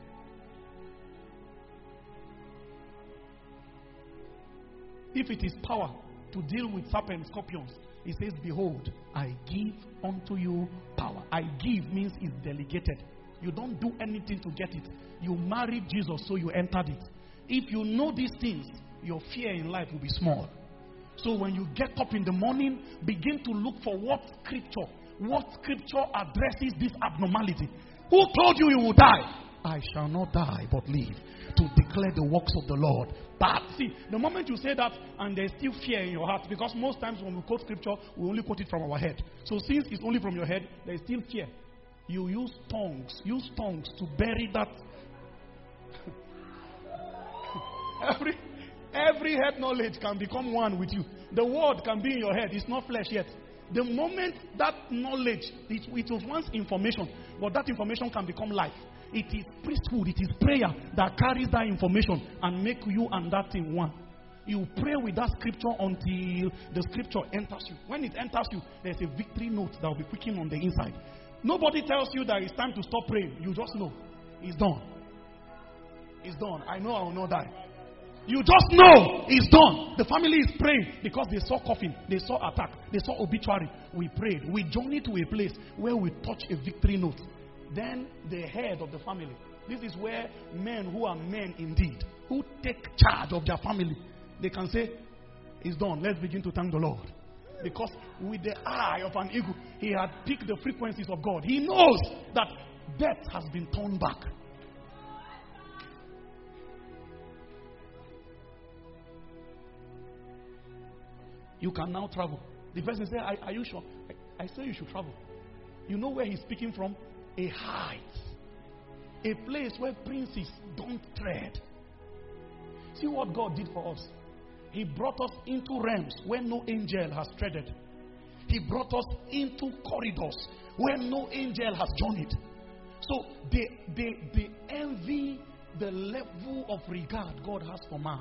If it is power to deal with serpents, scorpions, it says, behold, I give unto you power. I give means it's delegated. You don't do anything to get it. You married Jesus, so you entered it. If you know these things, your fear in life will be small. So when you get up in the morning, begin to look for what scripture addresses this abnormality. Who told you you will die? I shall not die but live to declare the works of the Lord. But see, the moment you say that and there's still fear in your heart, because most times when we quote scripture, we only quote it from our head. So since it's only from your head, there is still fear. You use tongues to bury that. Every head knowledge can become one with you. The word can be in your head. It's not flesh yet. The moment that knowledge, it was once information, but that information can become life. It is priesthood, it is prayer that carries that information and make you and that thing one. You pray with that scripture until the scripture enters you. When it enters you, there's a victory note that will be quicking on the inside. Nobody tells you that it's time to stop praying. You just know. It's done. It's done. I know I will not die. You just know it's done. The family is praying because they saw coffin, they saw attack, they saw obituary. We prayed. We journeyed to a place where we touch a victory note. Then the head of the family. This is where men who are men indeed, who take charge of their family, they can say, it's done. Let's begin to thank the Lord. Because with the eye of an eagle, he had picked the frequencies of God. He knows that death has been turned back. You can now travel. The person says, are you sure? I say you should travel. You know where he's speaking from? A height. A place where princes don't tread. See what God did for us. He brought us into realms where no angel has treaded. He brought us into corridors where no angel has journeyed. So they envy the level of regard God has for man.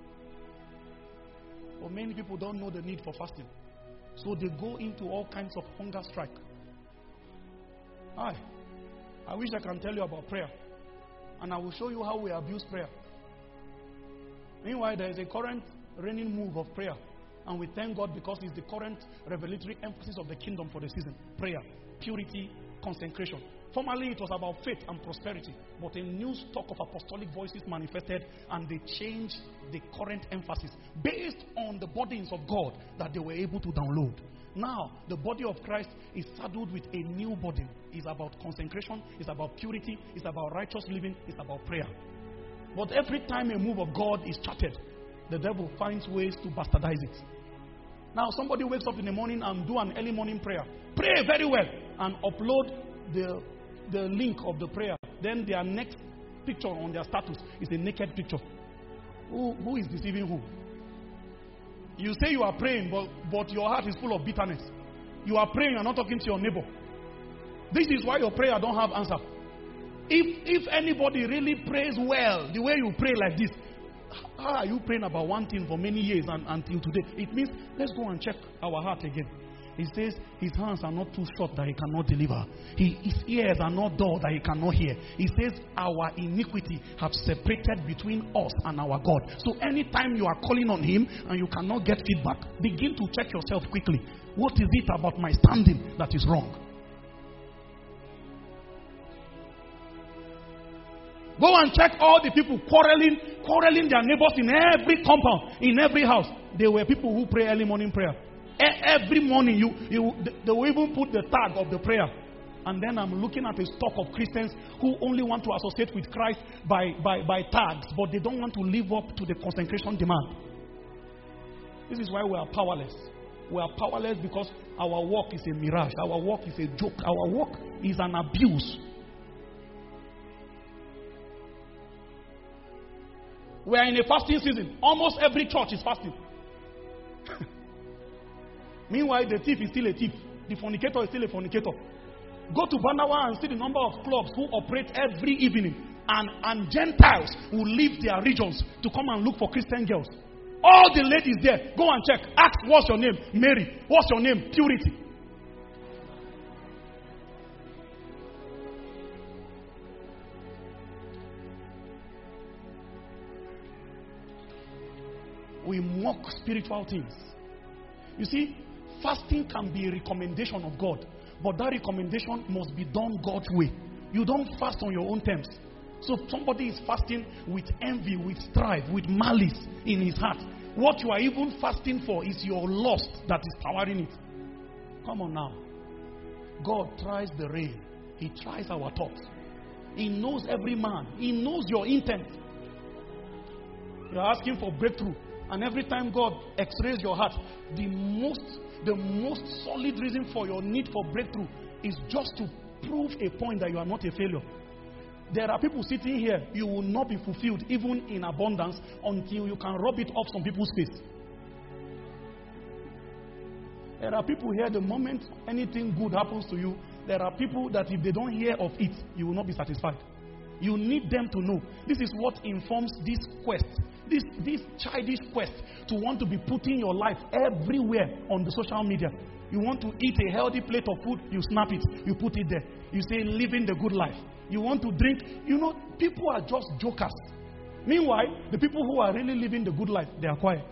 But many people don't know the need for fasting. So they go into all kinds of hunger strike. I wish I can tell you about prayer. And I will show you how we abuse prayer. Meanwhile, there is a current reigning move of prayer. And we thank God because it's the current revelatory emphasis of the kingdom for the season. Prayer, purity, consecration. Formerly, it was about faith and prosperity, but a new stock of apostolic voices manifested, and they changed the current emphasis based on the burdens of God that they were able to download. Now, the body of Christ is saddled with a new burden. It's about consecration, it's about purity, it's about righteous living, it's about prayer. But every time a move of God is charted, the devil finds ways to bastardize it. Now, somebody wakes up in the morning and do an early morning prayer. Pray very well and upload the link of the prayer. Then their next picture on their status is a naked picture. Who is deceiving who? You say you are praying, but your heart is full of bitterness. You are praying and not talking to your neighbor. This is why your prayer don't have answer. If anybody really prays well, the way you pray like this, how are you praying about one thing for many years and until today? It means let's go and check our heart again. He says his hands are not too short that he cannot deliver. His ears are not dull that he cannot hear. He says our iniquity have separated between us and our God. So anytime you are calling on him and you cannot get feedback, begin to check yourself quickly. What is it about my standing that is wrong? Go and check all the people quarreling their neighbors in every compound, in every house. They were people who pray early morning prayer. Every morning, they will even put the tag of the prayer. And then I'm looking at a stock of Christians who only want to associate with Christ by tags, but they don't want to live up to the consecration demand. This is why we are powerless. We are powerless because our work is a mirage. Our work is a joke. Our work is an abuse. We are in a fasting season. Almost every church is fasting. Meanwhile, the thief is still a thief. The fornicator is still a fornicator. Go to Bandawa and see the number of clubs who operate every evening. And Gentiles will leave their regions to come and look for Christian girls. All the ladies there, go and check. Ask, what's your name? Mary. What's your name? Purity. We mock spiritual things. You see, fasting can be a recommendation of God, but that recommendation must be done God's way. You don't fast on your own terms. So if somebody is fasting with envy, with strife, with malice in his heart, what you are even fasting for is your lust that is powering it. Come on now. God tries the rain. He tries our thoughts. He knows every man. He knows your intent. You are asking for breakthrough. And every time God x-rays your heart, the most solid reason for your need for breakthrough is just to prove a point that you are not a failure. There are people sitting here, you will not be fulfilled even in abundance until you can rub it off some people's face. There are people here, the moment anything good happens to you, there are people that if they don't hear of it, you will not be satisfied. You need them to know. This is what informs this quest. This childish quest to want to be putting your life everywhere on the social media. You want to eat a healthy plate of food, you snap it, you put it there. You say, living the good life. You want to drink, people are just jokers. Meanwhile, the people who are really living the good life, they are quiet.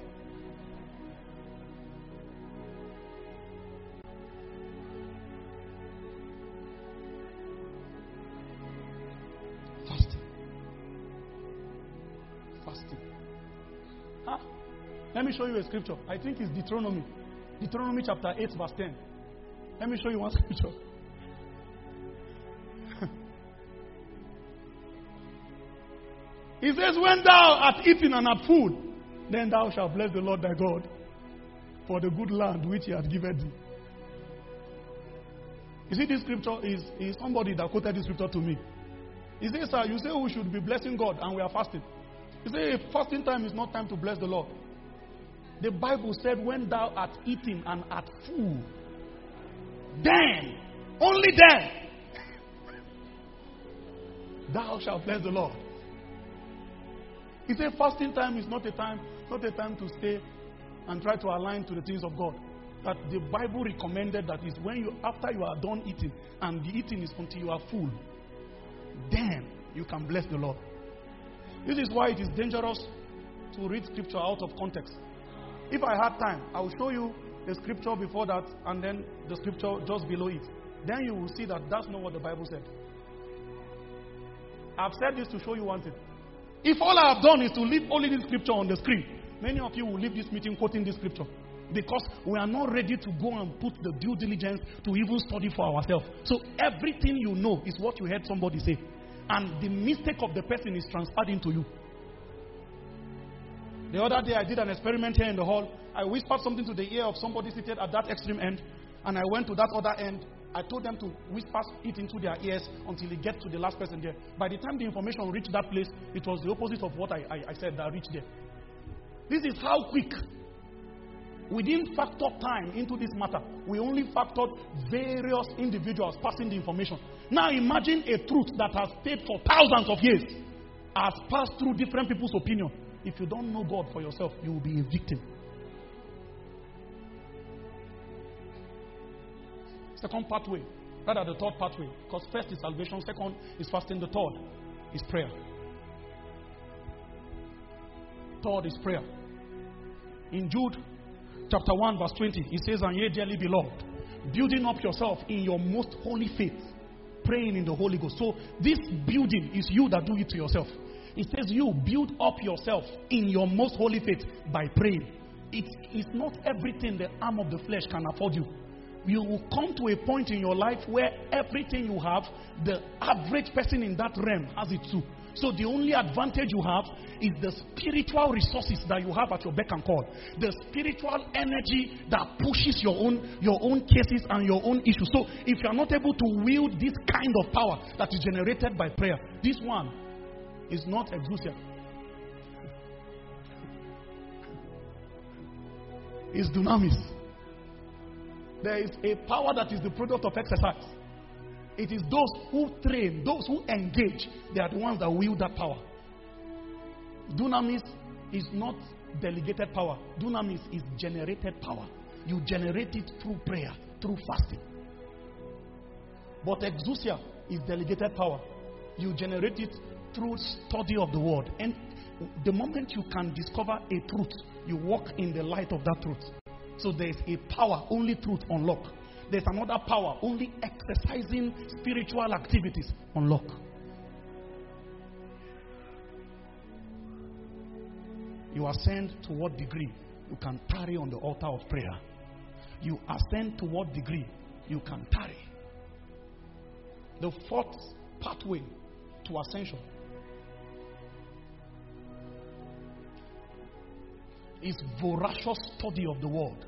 Let me show you a scripture. I think it's Deuteronomy. Deuteronomy chapter 8 verse 10. Let me show you one scripture. He says, when thou art eaten and art full, then thou shalt bless the Lord thy God for the good land which he hath given thee. You see, this scripture is somebody that quoted this scripture to me. He says, sir, you say we should be blessing God and we are fasting. You say, fasting time is not time to bless the Lord. The Bible said, when thou art eating and art full, then, only then, thou shalt bless the Lord. He said, fasting time is not a time to stay and try to align to the things of God. That the Bible recommended that is when after you are done eating, and the eating is until you are full, then you can bless the Lord. This is why it is dangerous to read scripture out of context. If I had time, I will show you the scripture before that and then the scripture just below it. then you will see that that's not what the Bible said. I've said this to show you one thing. If all I have done is to leave only this scripture on the screen, many of you will leave this meeting quoting this scripture. Because we are not ready to go and put the due diligence to even study for ourselves. So everything you know is what you heard somebody say. And the mistake of the person is transferred into you. The other day I did an experiment here in the hall. I whispered something to the ear of somebody seated at that extreme end. And I went to that other end. I told them to whisper it into their ears until it gets to the last person there. By the time the information reached that place, it was the opposite of what I said that reached there. This is how quick. We didn't factor time into this matter. We only factored various individuals passing the information. Now imagine a truth that has stayed for thousands of years, has passed through different people's opinion. If you don't know God for yourself, you will be a victim. Second pathway, rather the third pathway, because first is salvation, second is fasting, the third is prayer. Third is prayer. In Jude chapter 1 verse 20, it says, "And ye dearly beloved, building up yourself in your most holy faith, praying in the Holy Ghost." So this building is you that do it to yourself. It says you build up yourself in your most holy faith by praying. It's not everything the arm of the flesh can afford you. You will come to a point in your life where everything you have, the average person in that realm has it too. So the only advantage you have is the spiritual resources that you have at your beck and call. The spiritual energy that pushes your own cases and your own issues. So if you are not able to wield this kind of power that is generated by prayer, this one is not exousia. It's dunamis. There is a power that is the product of exercise. It is those who train, those who engage, they are the ones that wield that power. Dunamis is not delegated power. Dunamis is generated power. You generate it through prayer, through fasting. But exousia is delegated power. You generate it through study of the word. And the moment you can discover a truth, you walk in the light of that truth. So there is a power, only truth unlock. There's another power, only exercising spiritual activities unlock. You ascend to what degree you can tarry on the altar of prayer. You ascend to what degree you can tarry. The fourth pathway to ascension is voracious study of the word.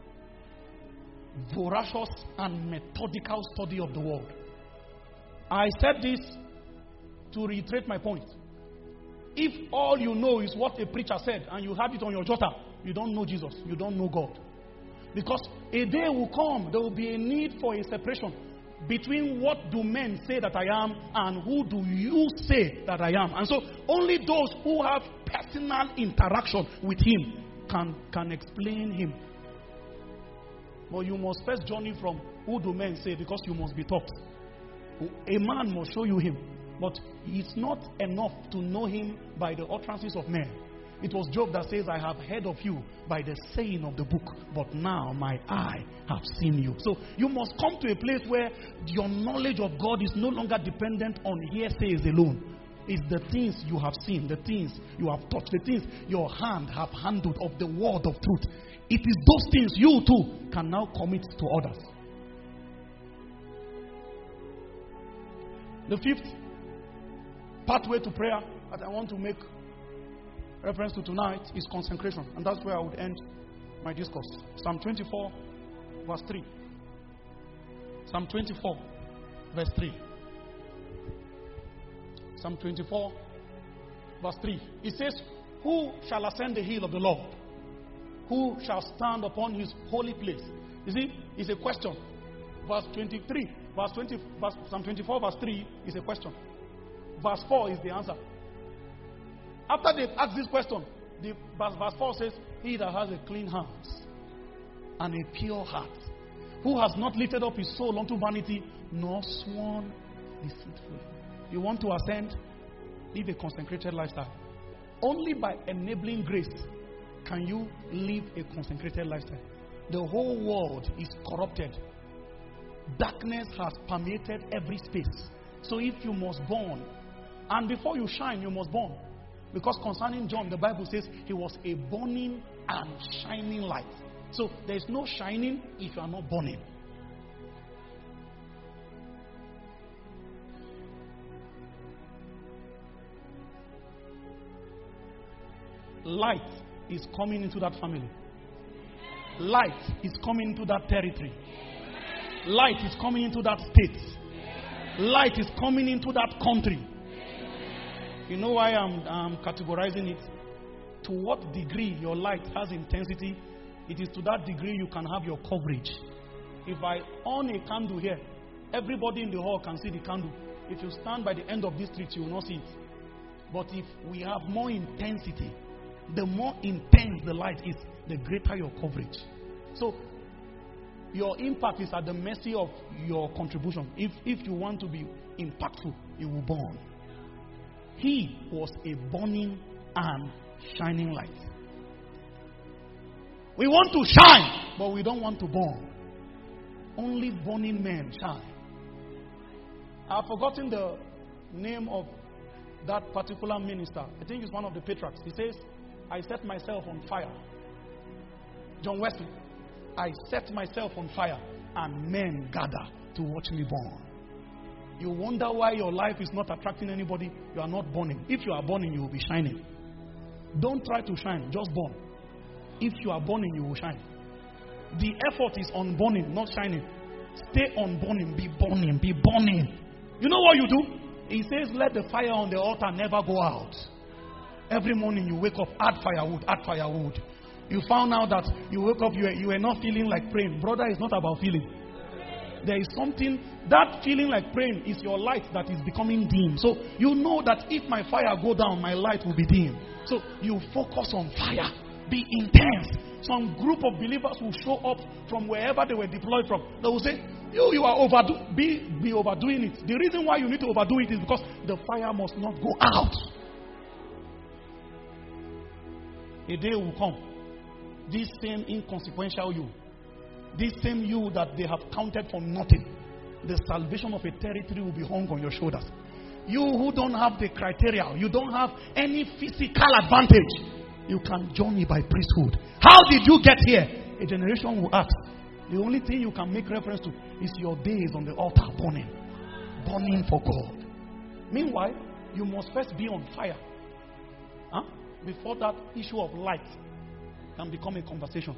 Voracious and methodical study of the word. I said this to reiterate my point. If all you know is what a preacher said and you have it on your jotter, you don't know Jesus, you don't know God. Because a day will come, there will be a need for a separation between what do men say that I am and who do you say that I am. And so only those who have personal interaction with him can explain him. But you must first journey from who do men say, because you must be taught. A man must show you him. But it's not enough to know him by the utterances of men. It was Job that says, "I have heard of you by the saying of the book, but now my eye have seen you." So you must come to a place where your knowledge of God is no longer dependent on hearsays alone. It's the things you have seen, the things you have touched, the things your hand have handled of the word of truth. It is those things you too can now commit to others. The fifth pathway to prayer that I want to make reference to tonight is consecration. And that's where I would end my discourse. Psalm 24 verse 3. Psalm 24 verse 3. Psalm 24 verse 3. It says, "Who shall ascend the hill of the Lord? Who shall stand upon his holy place?" You see, it's a question. Verse 23, Psalm 24 verse 3 is a question. Verse 4 is the answer. After they've asked this question, verse 4 says, "He that has a clean hands and a pure heart, who has not lifted up his soul unto vanity, nor sworn deceitfully." You want to ascend? Live a consecrated lifestyle. Only by enabling grace can you live a consecrated lifestyle. The whole world is corrupted darkness has permeated every space. So if you must burn, and before you shine, you must burn. Because concerning John, the Bible says he was a burning and shining light. So there is no shining if you are not burning. Light is coming into that family. Light is coming into that territory. Light is coming into that state. Light is coming into that country. You know why I'm categorizing it? To what degree your light has intensity, it is to that degree you can have your coverage. If I on a candle here, everybody in the hall can see the candle. If you stand by the end of this street, you will not see it. But if we have more intensity, the more intense the light is, the greater your coverage. So, your impact is at the mercy of your contribution. If you want to be impactful, you will burn. He was a burning and shining light. We want to shine, but we don't want to burn. Only burning men shine. I've forgotten the name of that particular minister. I think it's one of the patriarchs. He says, I set myself on fire. John Wesley. I set myself on fire and men gather to watch me burn. You wonder why your life is not attracting anybody. You are not burning. If you are burning, you will be shining. Don't try to shine, just burn. If you are burning, you will shine. The effort is on burning, not shining. Stay on burning, be burning, be burning. You know what you do? He says, let the fire on the altar never go out. Every morning you wake up, add firewood, add firewood. You found out that you woke up, you were not feeling like praying. Brother, it's not about feeling. There is something, that feeling like praying is your light that is becoming dim. So you know that if my fire go down, my light will be dim. So you focus on fire. Be intense. Some group of believers will show up from wherever they were deployed from. They will say, you are overdoing it. The reason why you need to overdo it is because the fire must not go out. A day will come. This same inconsequential you, this same you that they have counted for nothing, the salvation of a territory will be hung on your shoulders. You who don't have the criteria, you don't have any physical advantage, you can journey by priesthood. How did you get here? A generation will ask. The only thing you can make reference to is your days on the altar burning. Burning for God. Meanwhile, you must first be on fire. Before that issue of light can become a conversation.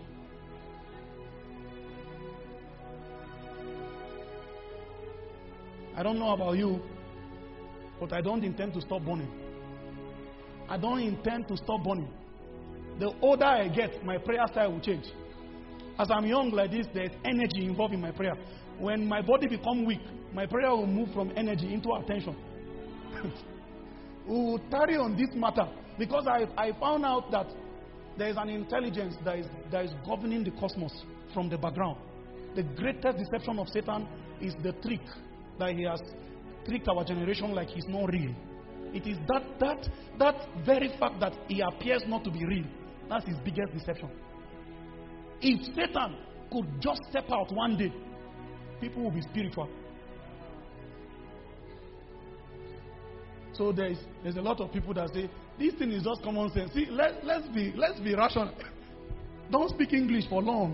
I don't know about you, but I don't intend to stop burning. I don't intend to stop burning. The older I get, my prayer style will change. As I'm young like this, there's energy involved in my prayer. When my body becomes weak, my prayer will move from energy into attention. We will tarry on this matter because I found out that there is an intelligence that is governing the cosmos from the background. The greatest deception of Satan is the trick that he has tricked our generation like he's not real. It is that very fact that he appears not to be real. That's his biggest deception. If Satan could just step out one day, people will be spiritual. So there's a lot of people that say, this thing is just common sense. See, let's be rational. Don't speak English for long.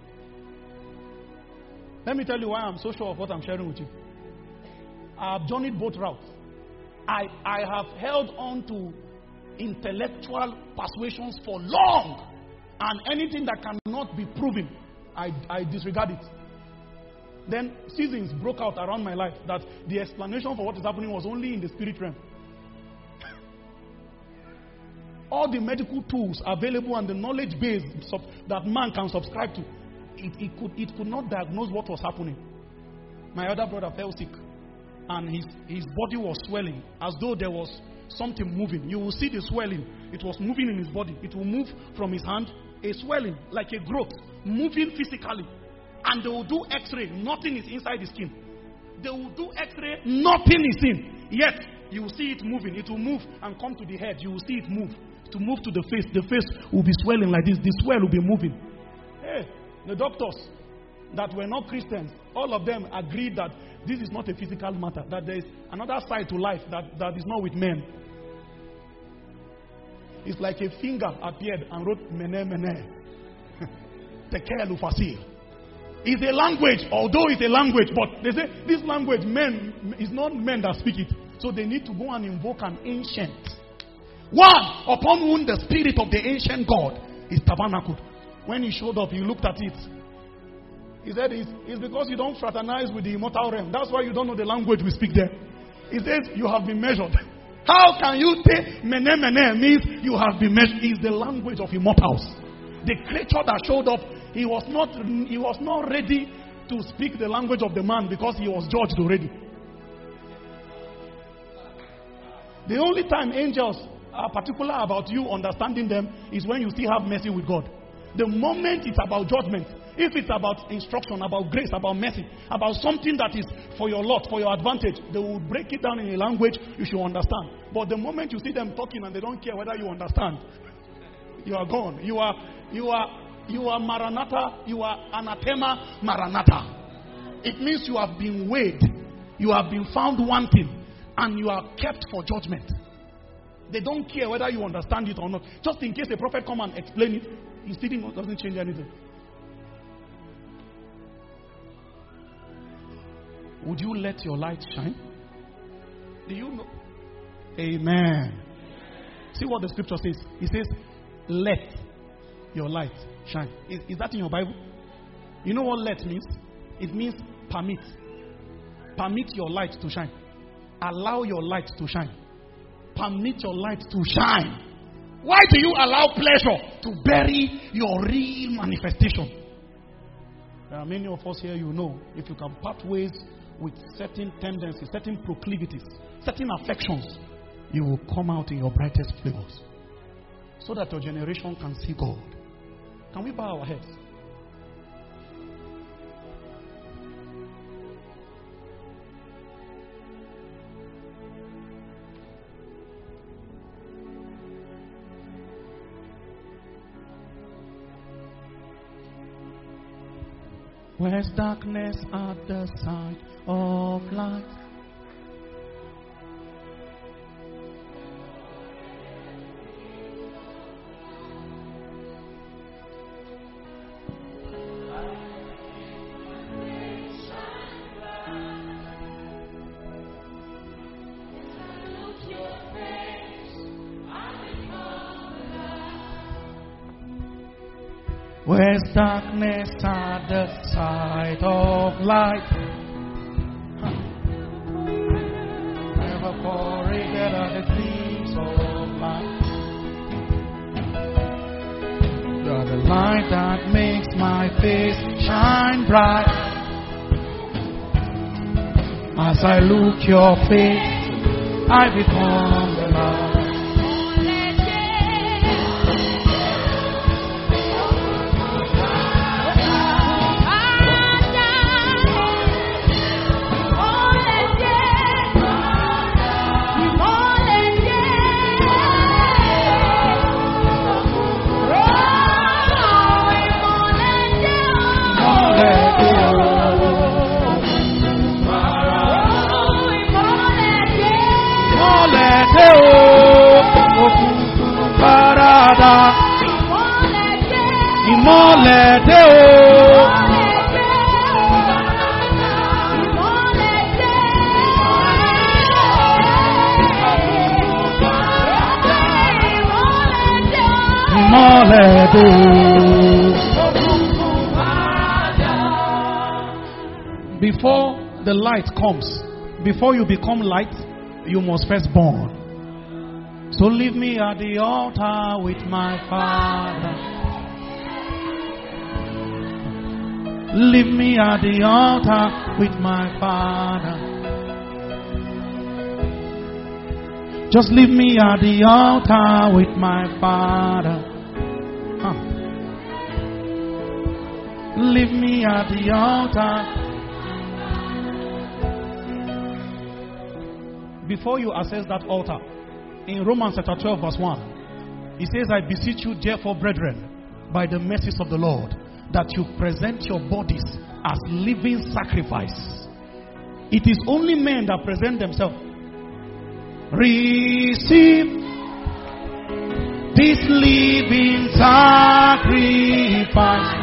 Let me tell you why I'm so sure of what I'm sharing with you. I have journeyed both routes. I have held on to intellectual persuasions for long. And anything that cannot be proven, I disregard it. Then seasons broke out around my life that the explanation for what is happening was only in the spirit realm. All the medical tools available and the knowledge base that man can subscribe to, it could not diagnose what was happening. My other brother fell sick and his body was swelling as though there was something moving. You will see the swelling. It was moving in his body. It will move from his hand, a swelling like a growth, moving physically. And they will do x-ray, nothing is inside the skin. They will do x-ray, nothing is in. Yet, you will see it moving. It will move and come to the head. You will see it move. To move to the face will be swelling like this. The swell will be moving. Hey, the doctors, that were not Christians, all of them agreed that this is not a physical matter, that there is another side to life that is not with men. It's like a finger appeared and wrote Mene Mene. Tekel Ufasil. It's a language, although it's a language, but they say this language, men, is not men that speak it. So they need to go and invoke an ancient one upon whom the spirit of the ancient God is tabernacled. When he showed up, he looked at it. He said, it's because you don't fraternize with the immortal realm. That's why you don't know the language we speak there. He says, you have been measured. How can you say Mene Mene means you have been measured? It's the language of immortals. The creature that showed up, he was not ready to speak the language of the man because he was judged already. The only time angels are particular about you understanding them is when you still have mercy with God. The moment it's about judgment, if it's about instruction, about grace, about mercy, about something that is for your lot, for your advantage, they will break it down in a language you should understand. But the moment you see them talking and they don't care whether you understand, you are gone. You are Maranatha, you are anathema Maranatha. It means you have been weighed, you have been found wanting, and you are kept for judgment. They don't care whether you understand it or not. Just in case a prophet come and explain it, it still doesn't change anything. Would you let your light shine? Do you know? Amen. See what the scripture says. It says, let your light shine. Is that in your Bible? You know what let means? It means permit. Permit your light to shine. Allow your light to shine. Permit your light to shine. Why do you allow pleasure to bury your real manifestation? There are many of us here, you know, if you can part ways with certain tendencies, certain proclivities, certain affections, you will come out in your brightest flavors so that your generation can see God. Can we bow our heads? Where's darkness at the side of light? Where's darkness at the side of light? Never forget the gleams of light. You're the light that makes my face shine bright. As I look your face, I become the light. Before the light comes, before you become light, you must first burn. So leave me at the altar with my Father. Leave me at the altar with my Father. Just leave me at the altar with my Father. Leave me at the altar. Before you access that altar, in Romans chapter 12 verse 1, it says, I beseech you therefore, brethren, by the mercies of the Lord, that you present your bodies as living sacrifice. It is only men that present themselves. Receive this living sacrifice.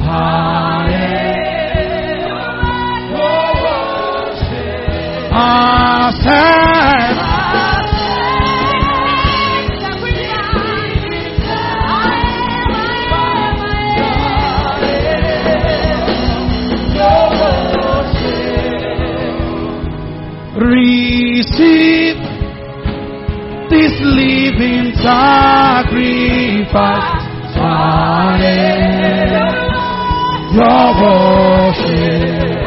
Accept. Receive this living sacrifice. Your worship.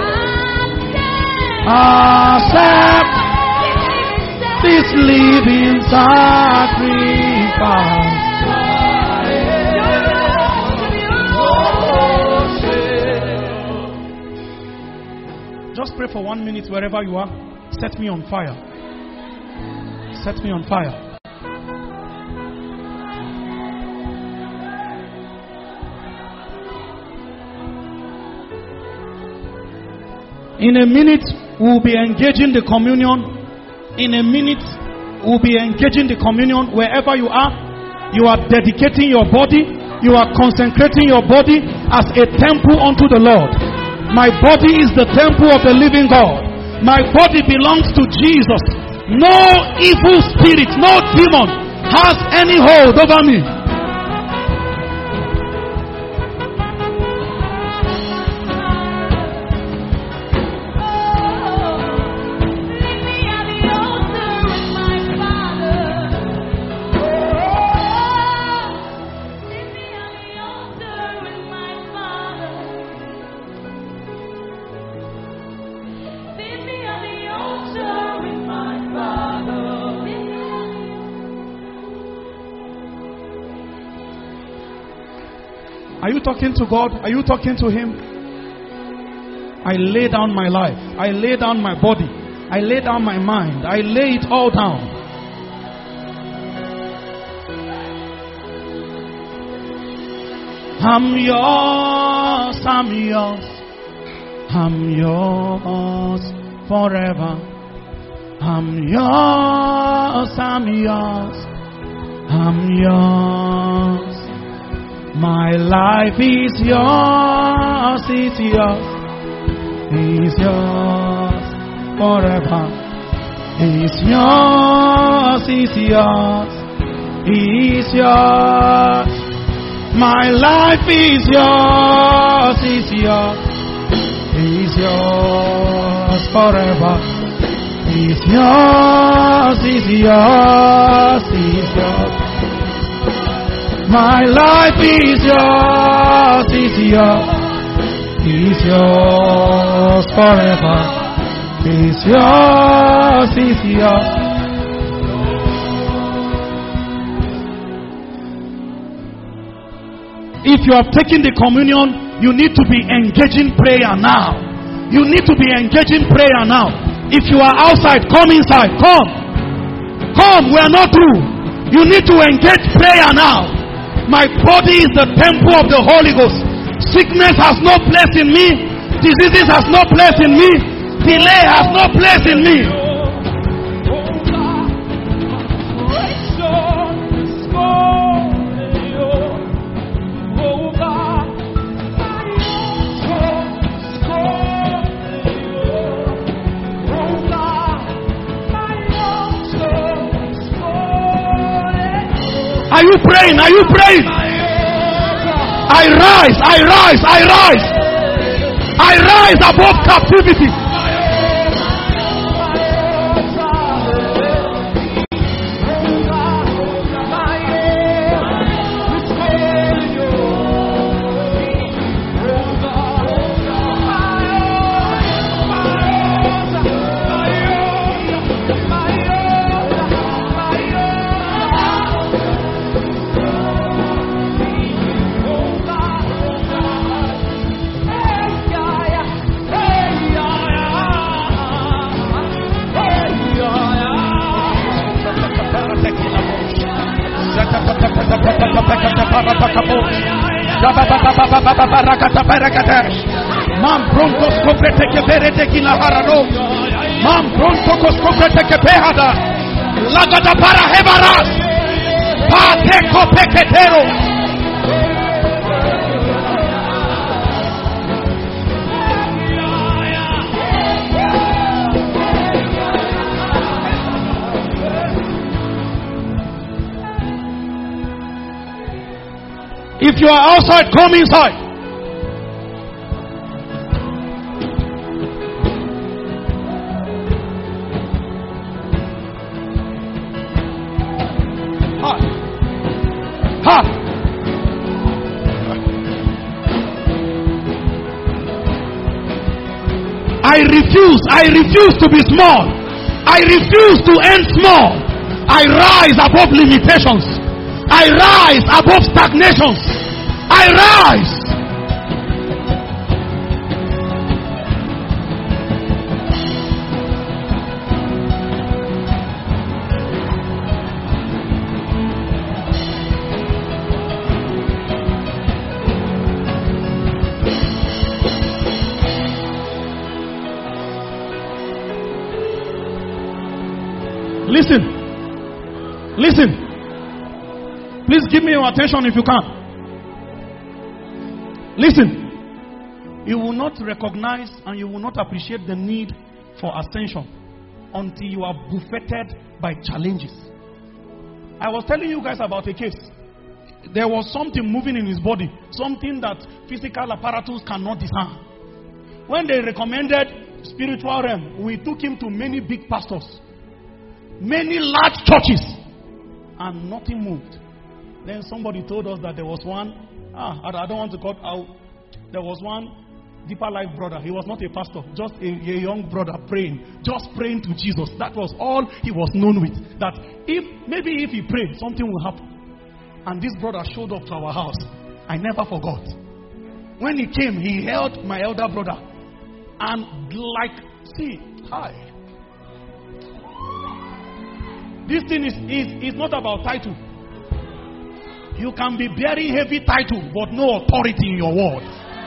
Accept this living sacrifice. Just pray for 1 minute wherever you are. Set me on fire. Set me on fire. In a minute, we'll be engaging the communion. In a minute, we'll be engaging the communion. Wherever you are dedicating your body. You are consecrating your body as a temple unto the Lord. My body is the temple of the living God. My body belongs to Jesus. No evil spirit, no demon has any hold over me. Are you talking to God? Are you talking to Him? I lay down my life. I lay down my body. I lay down my mind. I lay it all down. I'm yours. I'm yours. I'm yours forever. I'm yours. I'm yours. I'm yours. My life is yours, it's yours, it's yours forever. It's yours, it's yours, it's yours. My life is yours, it's yours, it's yours forever. It's yours, it's yours, it's yours. My life is yours, it's yours, it's yours forever. It's yours, it's yours. If you have taken the communion, you need to be engaging prayer now. You need to be engaging prayer now. If you are outside, come inside. Come, we are not through. You need to engage prayer now. My body is the temple of the Holy Ghost. Sickness has no place in me. Diseases has no place in me. Delay has no place in me. Are you praying? Are you praying? I rise, I rise, I rise. I rise above captivity. Mam pronto scopete che perete chi la harano. Mam pronto scopete che pehada. Lagada para hebaras. Pate copeketero. If you are outside, come inside. Ha. Ha. I refuse to be small. I refuse to end small. I rise above limitations. I rise above stagnations. I rise. Listen. Listen. Please give me your attention if you can. Listen. You will not recognize and you will not appreciate the need for ascension until you are buffeted by challenges. I was telling you guys about a case. There was something moving in his body, something that physical apparatus cannot discern. When they recommended spiritual realm, we took him to many big pastors, many large churches, and nothing moved. Then somebody told us that there was one, I don't want to call out, there was one Deeper Life brother. He was not a pastor, just a young brother praying, just praying to Jesus. That was all he was known with. That maybe if he prayed, something will happen. And this brother showed up to our house. I never forgot. When he came, he held my elder brother. And hi. This thing is not about title. You can be bearing heavy title, but no authority in your word.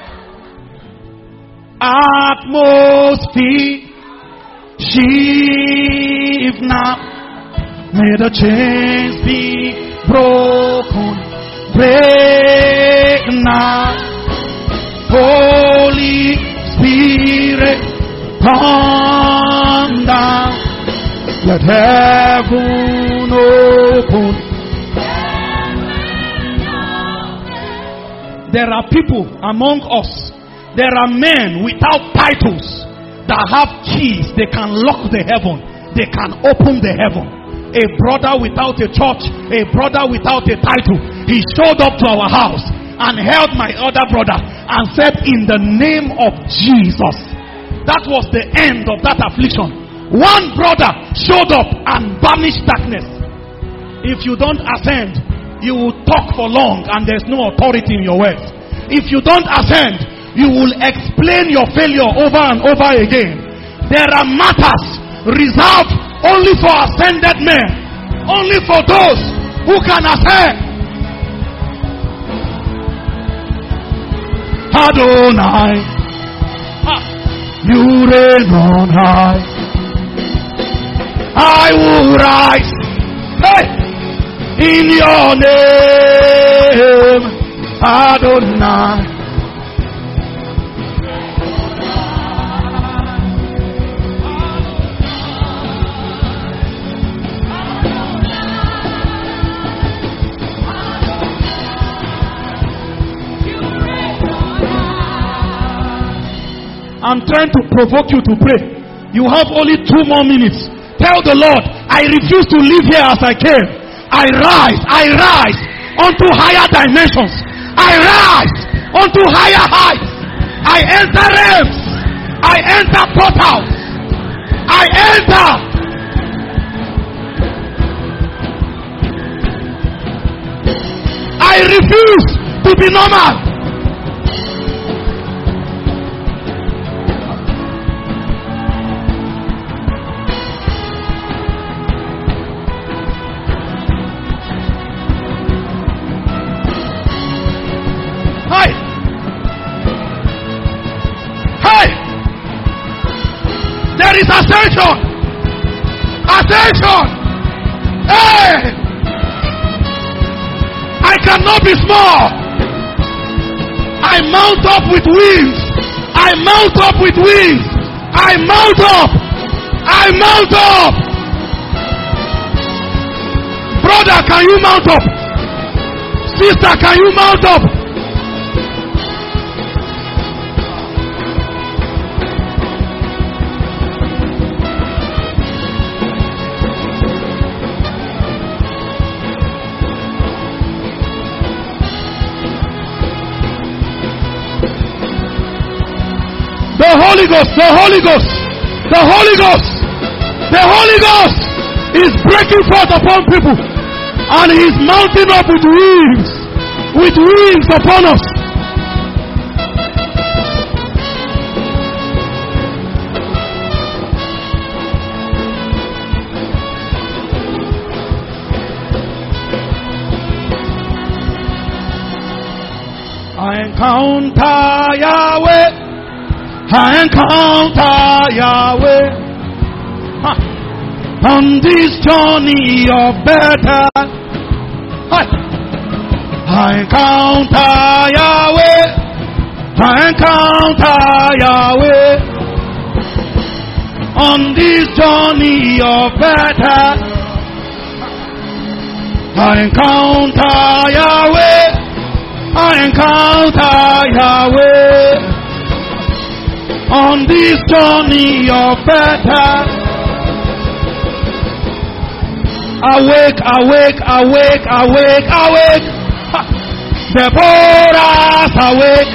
Atmosphere, shift now. May the chains be broken. Break now. Holy Spirit, come down. Let heaven open. There are people among us. There are men without titles that have keys. They can lock the heaven. They can open the heaven. A brother without a church, a brother without a title. He showed up to our house and held my other brother and said, in the name of Jesus. That was the end of that affliction. One brother showed up and banished darkness. If you don't ascend, you will talk for long and there's no authority in your words. If you don't ascend, you will explain your failure over and over again. There are matters reserved only for ascended men, only for those who can ascend. Adonai, you reign on high. I will rise in your name, Adonai. I'm trying to provoke you to pray. You have only 2 more minutes. Tell the Lord, I refuse to live here as I came. I rise unto higher dimensions. I rise unto higher heights. I enter realms. I enter portals. I enter. I refuse to be normal. Ascension! Ascension! Hey! I cannot be small. I mount up with wings. I mount up with wings. I mount up. I mount up. Brother, can you mount up? Sister, can you mount up? The Holy Ghost, the Holy Ghost, the Holy Ghost, the Holy Ghost is breaking forth upon people, and He is mounting up with wings upon us. I encounter Yahweh. I encounter Yahweh on this journey of better. I encounter Yahweh. I encounter Yahweh on this journey of better. I encounter Yahweh. I encounter Yahweh on this journey of better. Awake, awake, awake, awake, awake. Deborah's awake.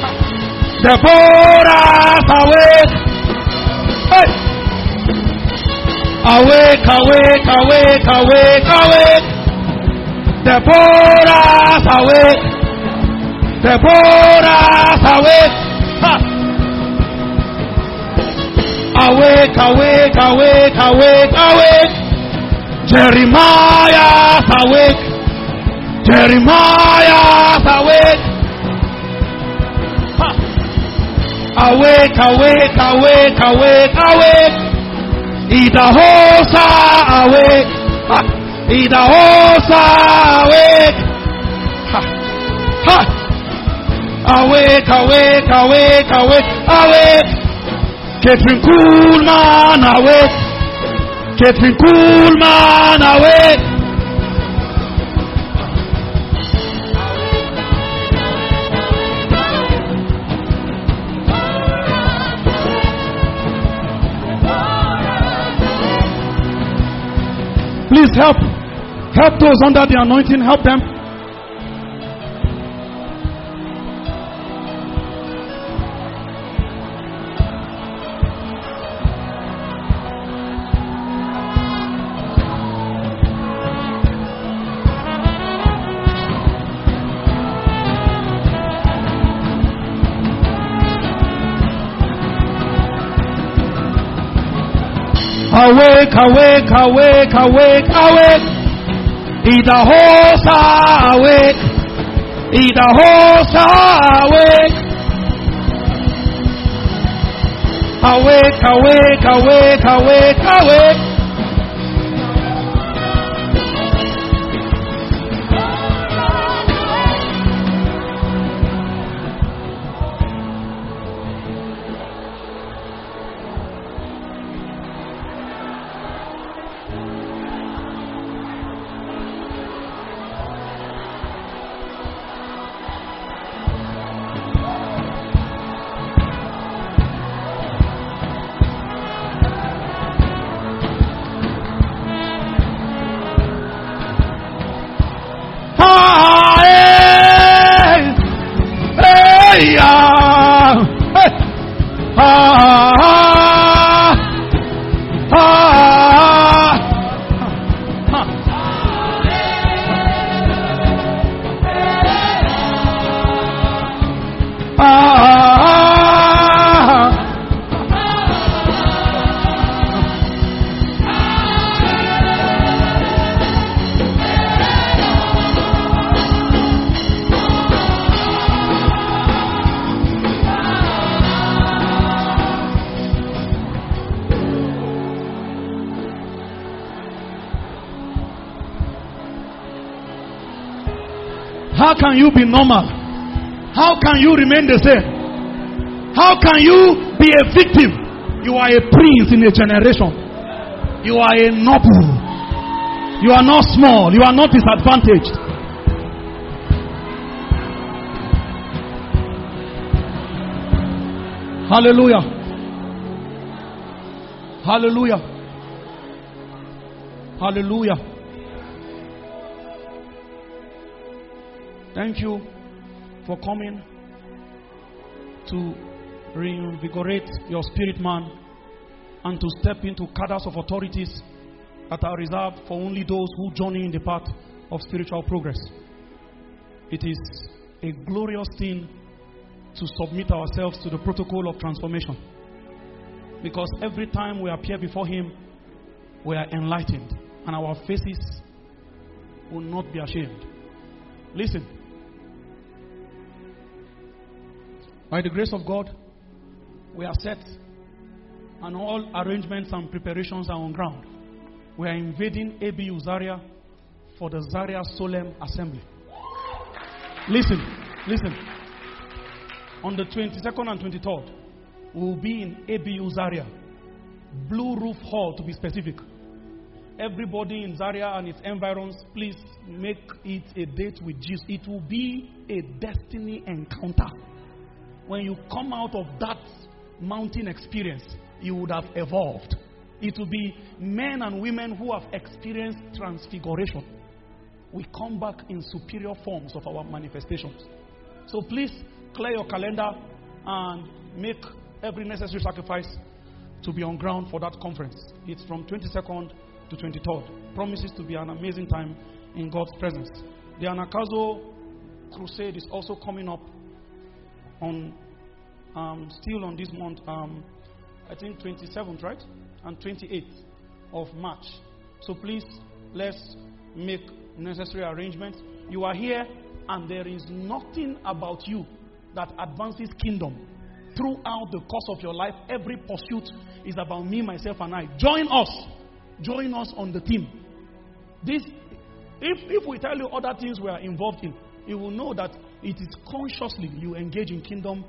Deborah's awake. Hey. Awake, awake, awake, awake, awake. Deborah's awake. Deborah's awake. Ha. Awake, awake, awake, awake, awake. Jeremiah's awake. Jeremiah's awake. Ha. Awake, awake, awake, awake, awake. Idahosa awake. Ha. Idahosa awake. Ha. Ha. Awake, awake, awake, awake, awake. Catherine Kuhlman awake. Catherine Kuhlman awake. Please help those under the anointing. Help them. Awake, awake, awake, awake, awake. Idahosa awake. Idahosa awake. Awake, awake, awake, awake, awake. How can you be normal? How can you remain the same? How can you be a victim? You are a prince in a generation. You are a noble. You are not small. You are not disadvantaged. Hallelujah. Hallelujah. Hallelujah. Thank you for coming to reinvigorate your spirit man and to step into cadres of authorities that are reserved for only those who journey in the path of spiritual progress. It is a glorious thing to submit ourselves to the protocol of transformation, because every time we appear before Him, we are enlightened and our faces will not be ashamed. Listen. By the grace of God, we are set and all arrangements and preparations are on ground. We are invading ABU Zaria for the Zaria Solemn Assembly. Listen. On the 22nd and 23rd, we will be in ABU Zaria, Blue Roof Hall to be specific. Everybody in Zaria and its environs, please make it a date with Jesus. It will be a destiny encounter. When you come out of that mountain experience, you would have evolved. It will be men and women who have experienced transfiguration. We come back in superior forms of our manifestations. So please clear your calendar and make every necessary sacrifice to be on ground for that conference. It's from 22nd to 23rd. Promises to be an amazing time in God's presence. The Anakazo Crusade is also coming up on still on this month, I think 27th, right? And 28th of March. So please, let's make necessary arrangements. You are here and there is nothing about you that advances kingdom. Throughout the course of your life, every pursuit is about me, myself, and I. Join us. Join us on the team. This, if we tell you other things we are involved in, you will know that it is consciously you engage in kingdom.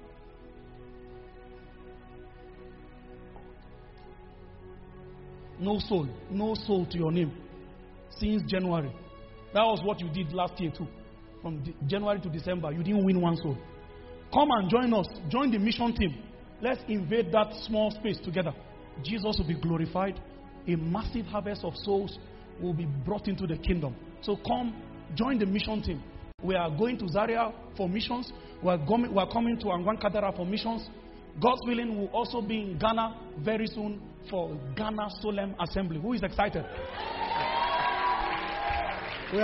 No soul to your name. Since January. That was what you did last year too. From January to December, you didn't win one soul. Come and join us. Join the mission team. Let's invade that small space together. Jesus will be glorified. A massive harvest of souls will be brought into the kingdom. So come, join the mission team. We are going to Zaria for missions. We are coming to Angwan Kadara for missions. God's willing, will also be in Ghana very soon for Ghana Solemn Assembly. Who is excited? We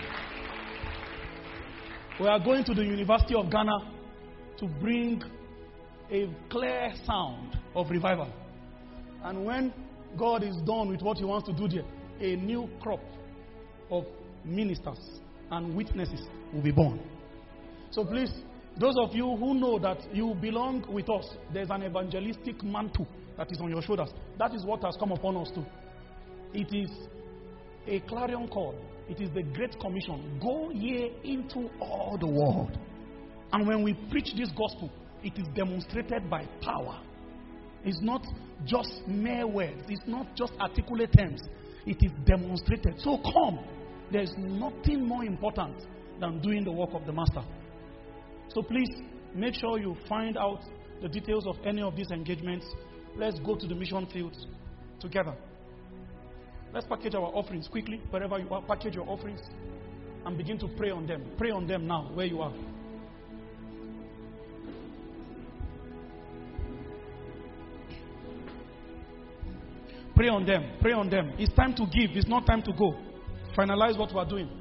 are going to the University of Ghana to bring a clear sound of revival. And when God is done with what He wants to do there, a new crop of ministers and witnesses will be born. So please, those of you who know that you belong with us, there's an evangelistic mantle that is on your shoulders. That is what has come upon us too. It is a clarion call. It is the Great Commission. Go ye into all the world. And when we preach this gospel, it is demonstrated by power. It's not just mere words. It's not just articulate terms. It is demonstrated. So come. There's nothing more important than doing the work of the Master. So please, make sure you find out the details of any of these engagements. Let's go to the mission fields together. Let's package our offerings quickly. Wherever you are, package your offerings and begin to pray on them. Pray on them now, where you are. Pray on them. Pray on them. It's time to give. It's not time to go. Finalize what we are doing.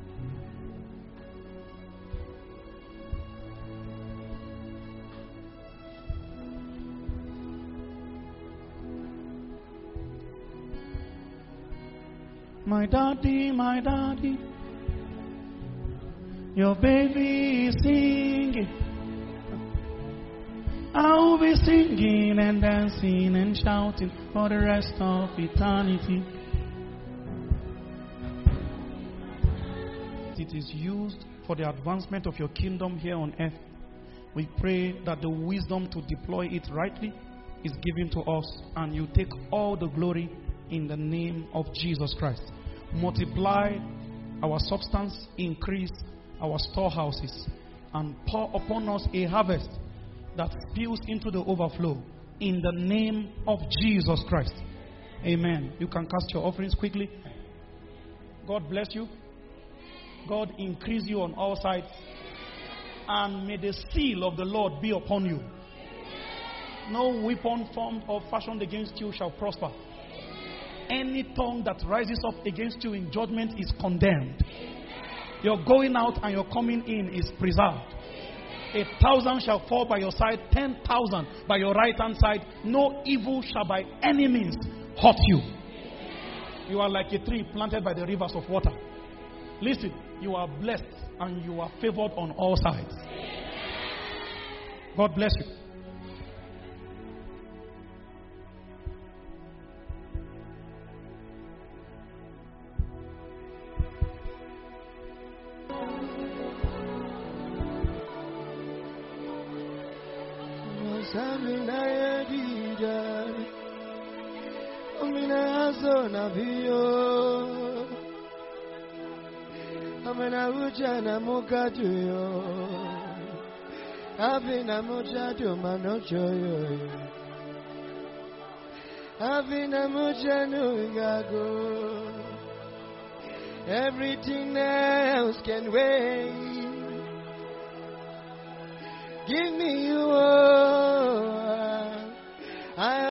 My daddy, your baby is singing. I'll be singing and dancing and shouting for the rest of eternity. It is used for the advancement of your kingdom here on earth. We pray that the wisdom to deploy it rightly is given to us, and you take all the glory in the name of Jesus Christ. Multiply our substance, increase our storehouses, and pour upon us a harvest that spills into the overflow in the name of Jesus Christ. Amen. You can cast your offerings quickly. God bless you. God increase you on all sides. And may the seal of the Lord be upon you. No weapon formed or fashioned against you shall prosper. Any tongue that rises up against you in judgment is condemned. Your going out and your coming in is preserved. 1,000 shall fall by your side, 10,000 by your right hand side. No evil shall by any means hurt you. You are like a tree planted by the rivers of water. Listen, you are blessed and you are favored on all sides. God bless you. Amena mukatuyo, avina muchato manochoyo, avina muchanu gago. Everything else can wait. Give me you.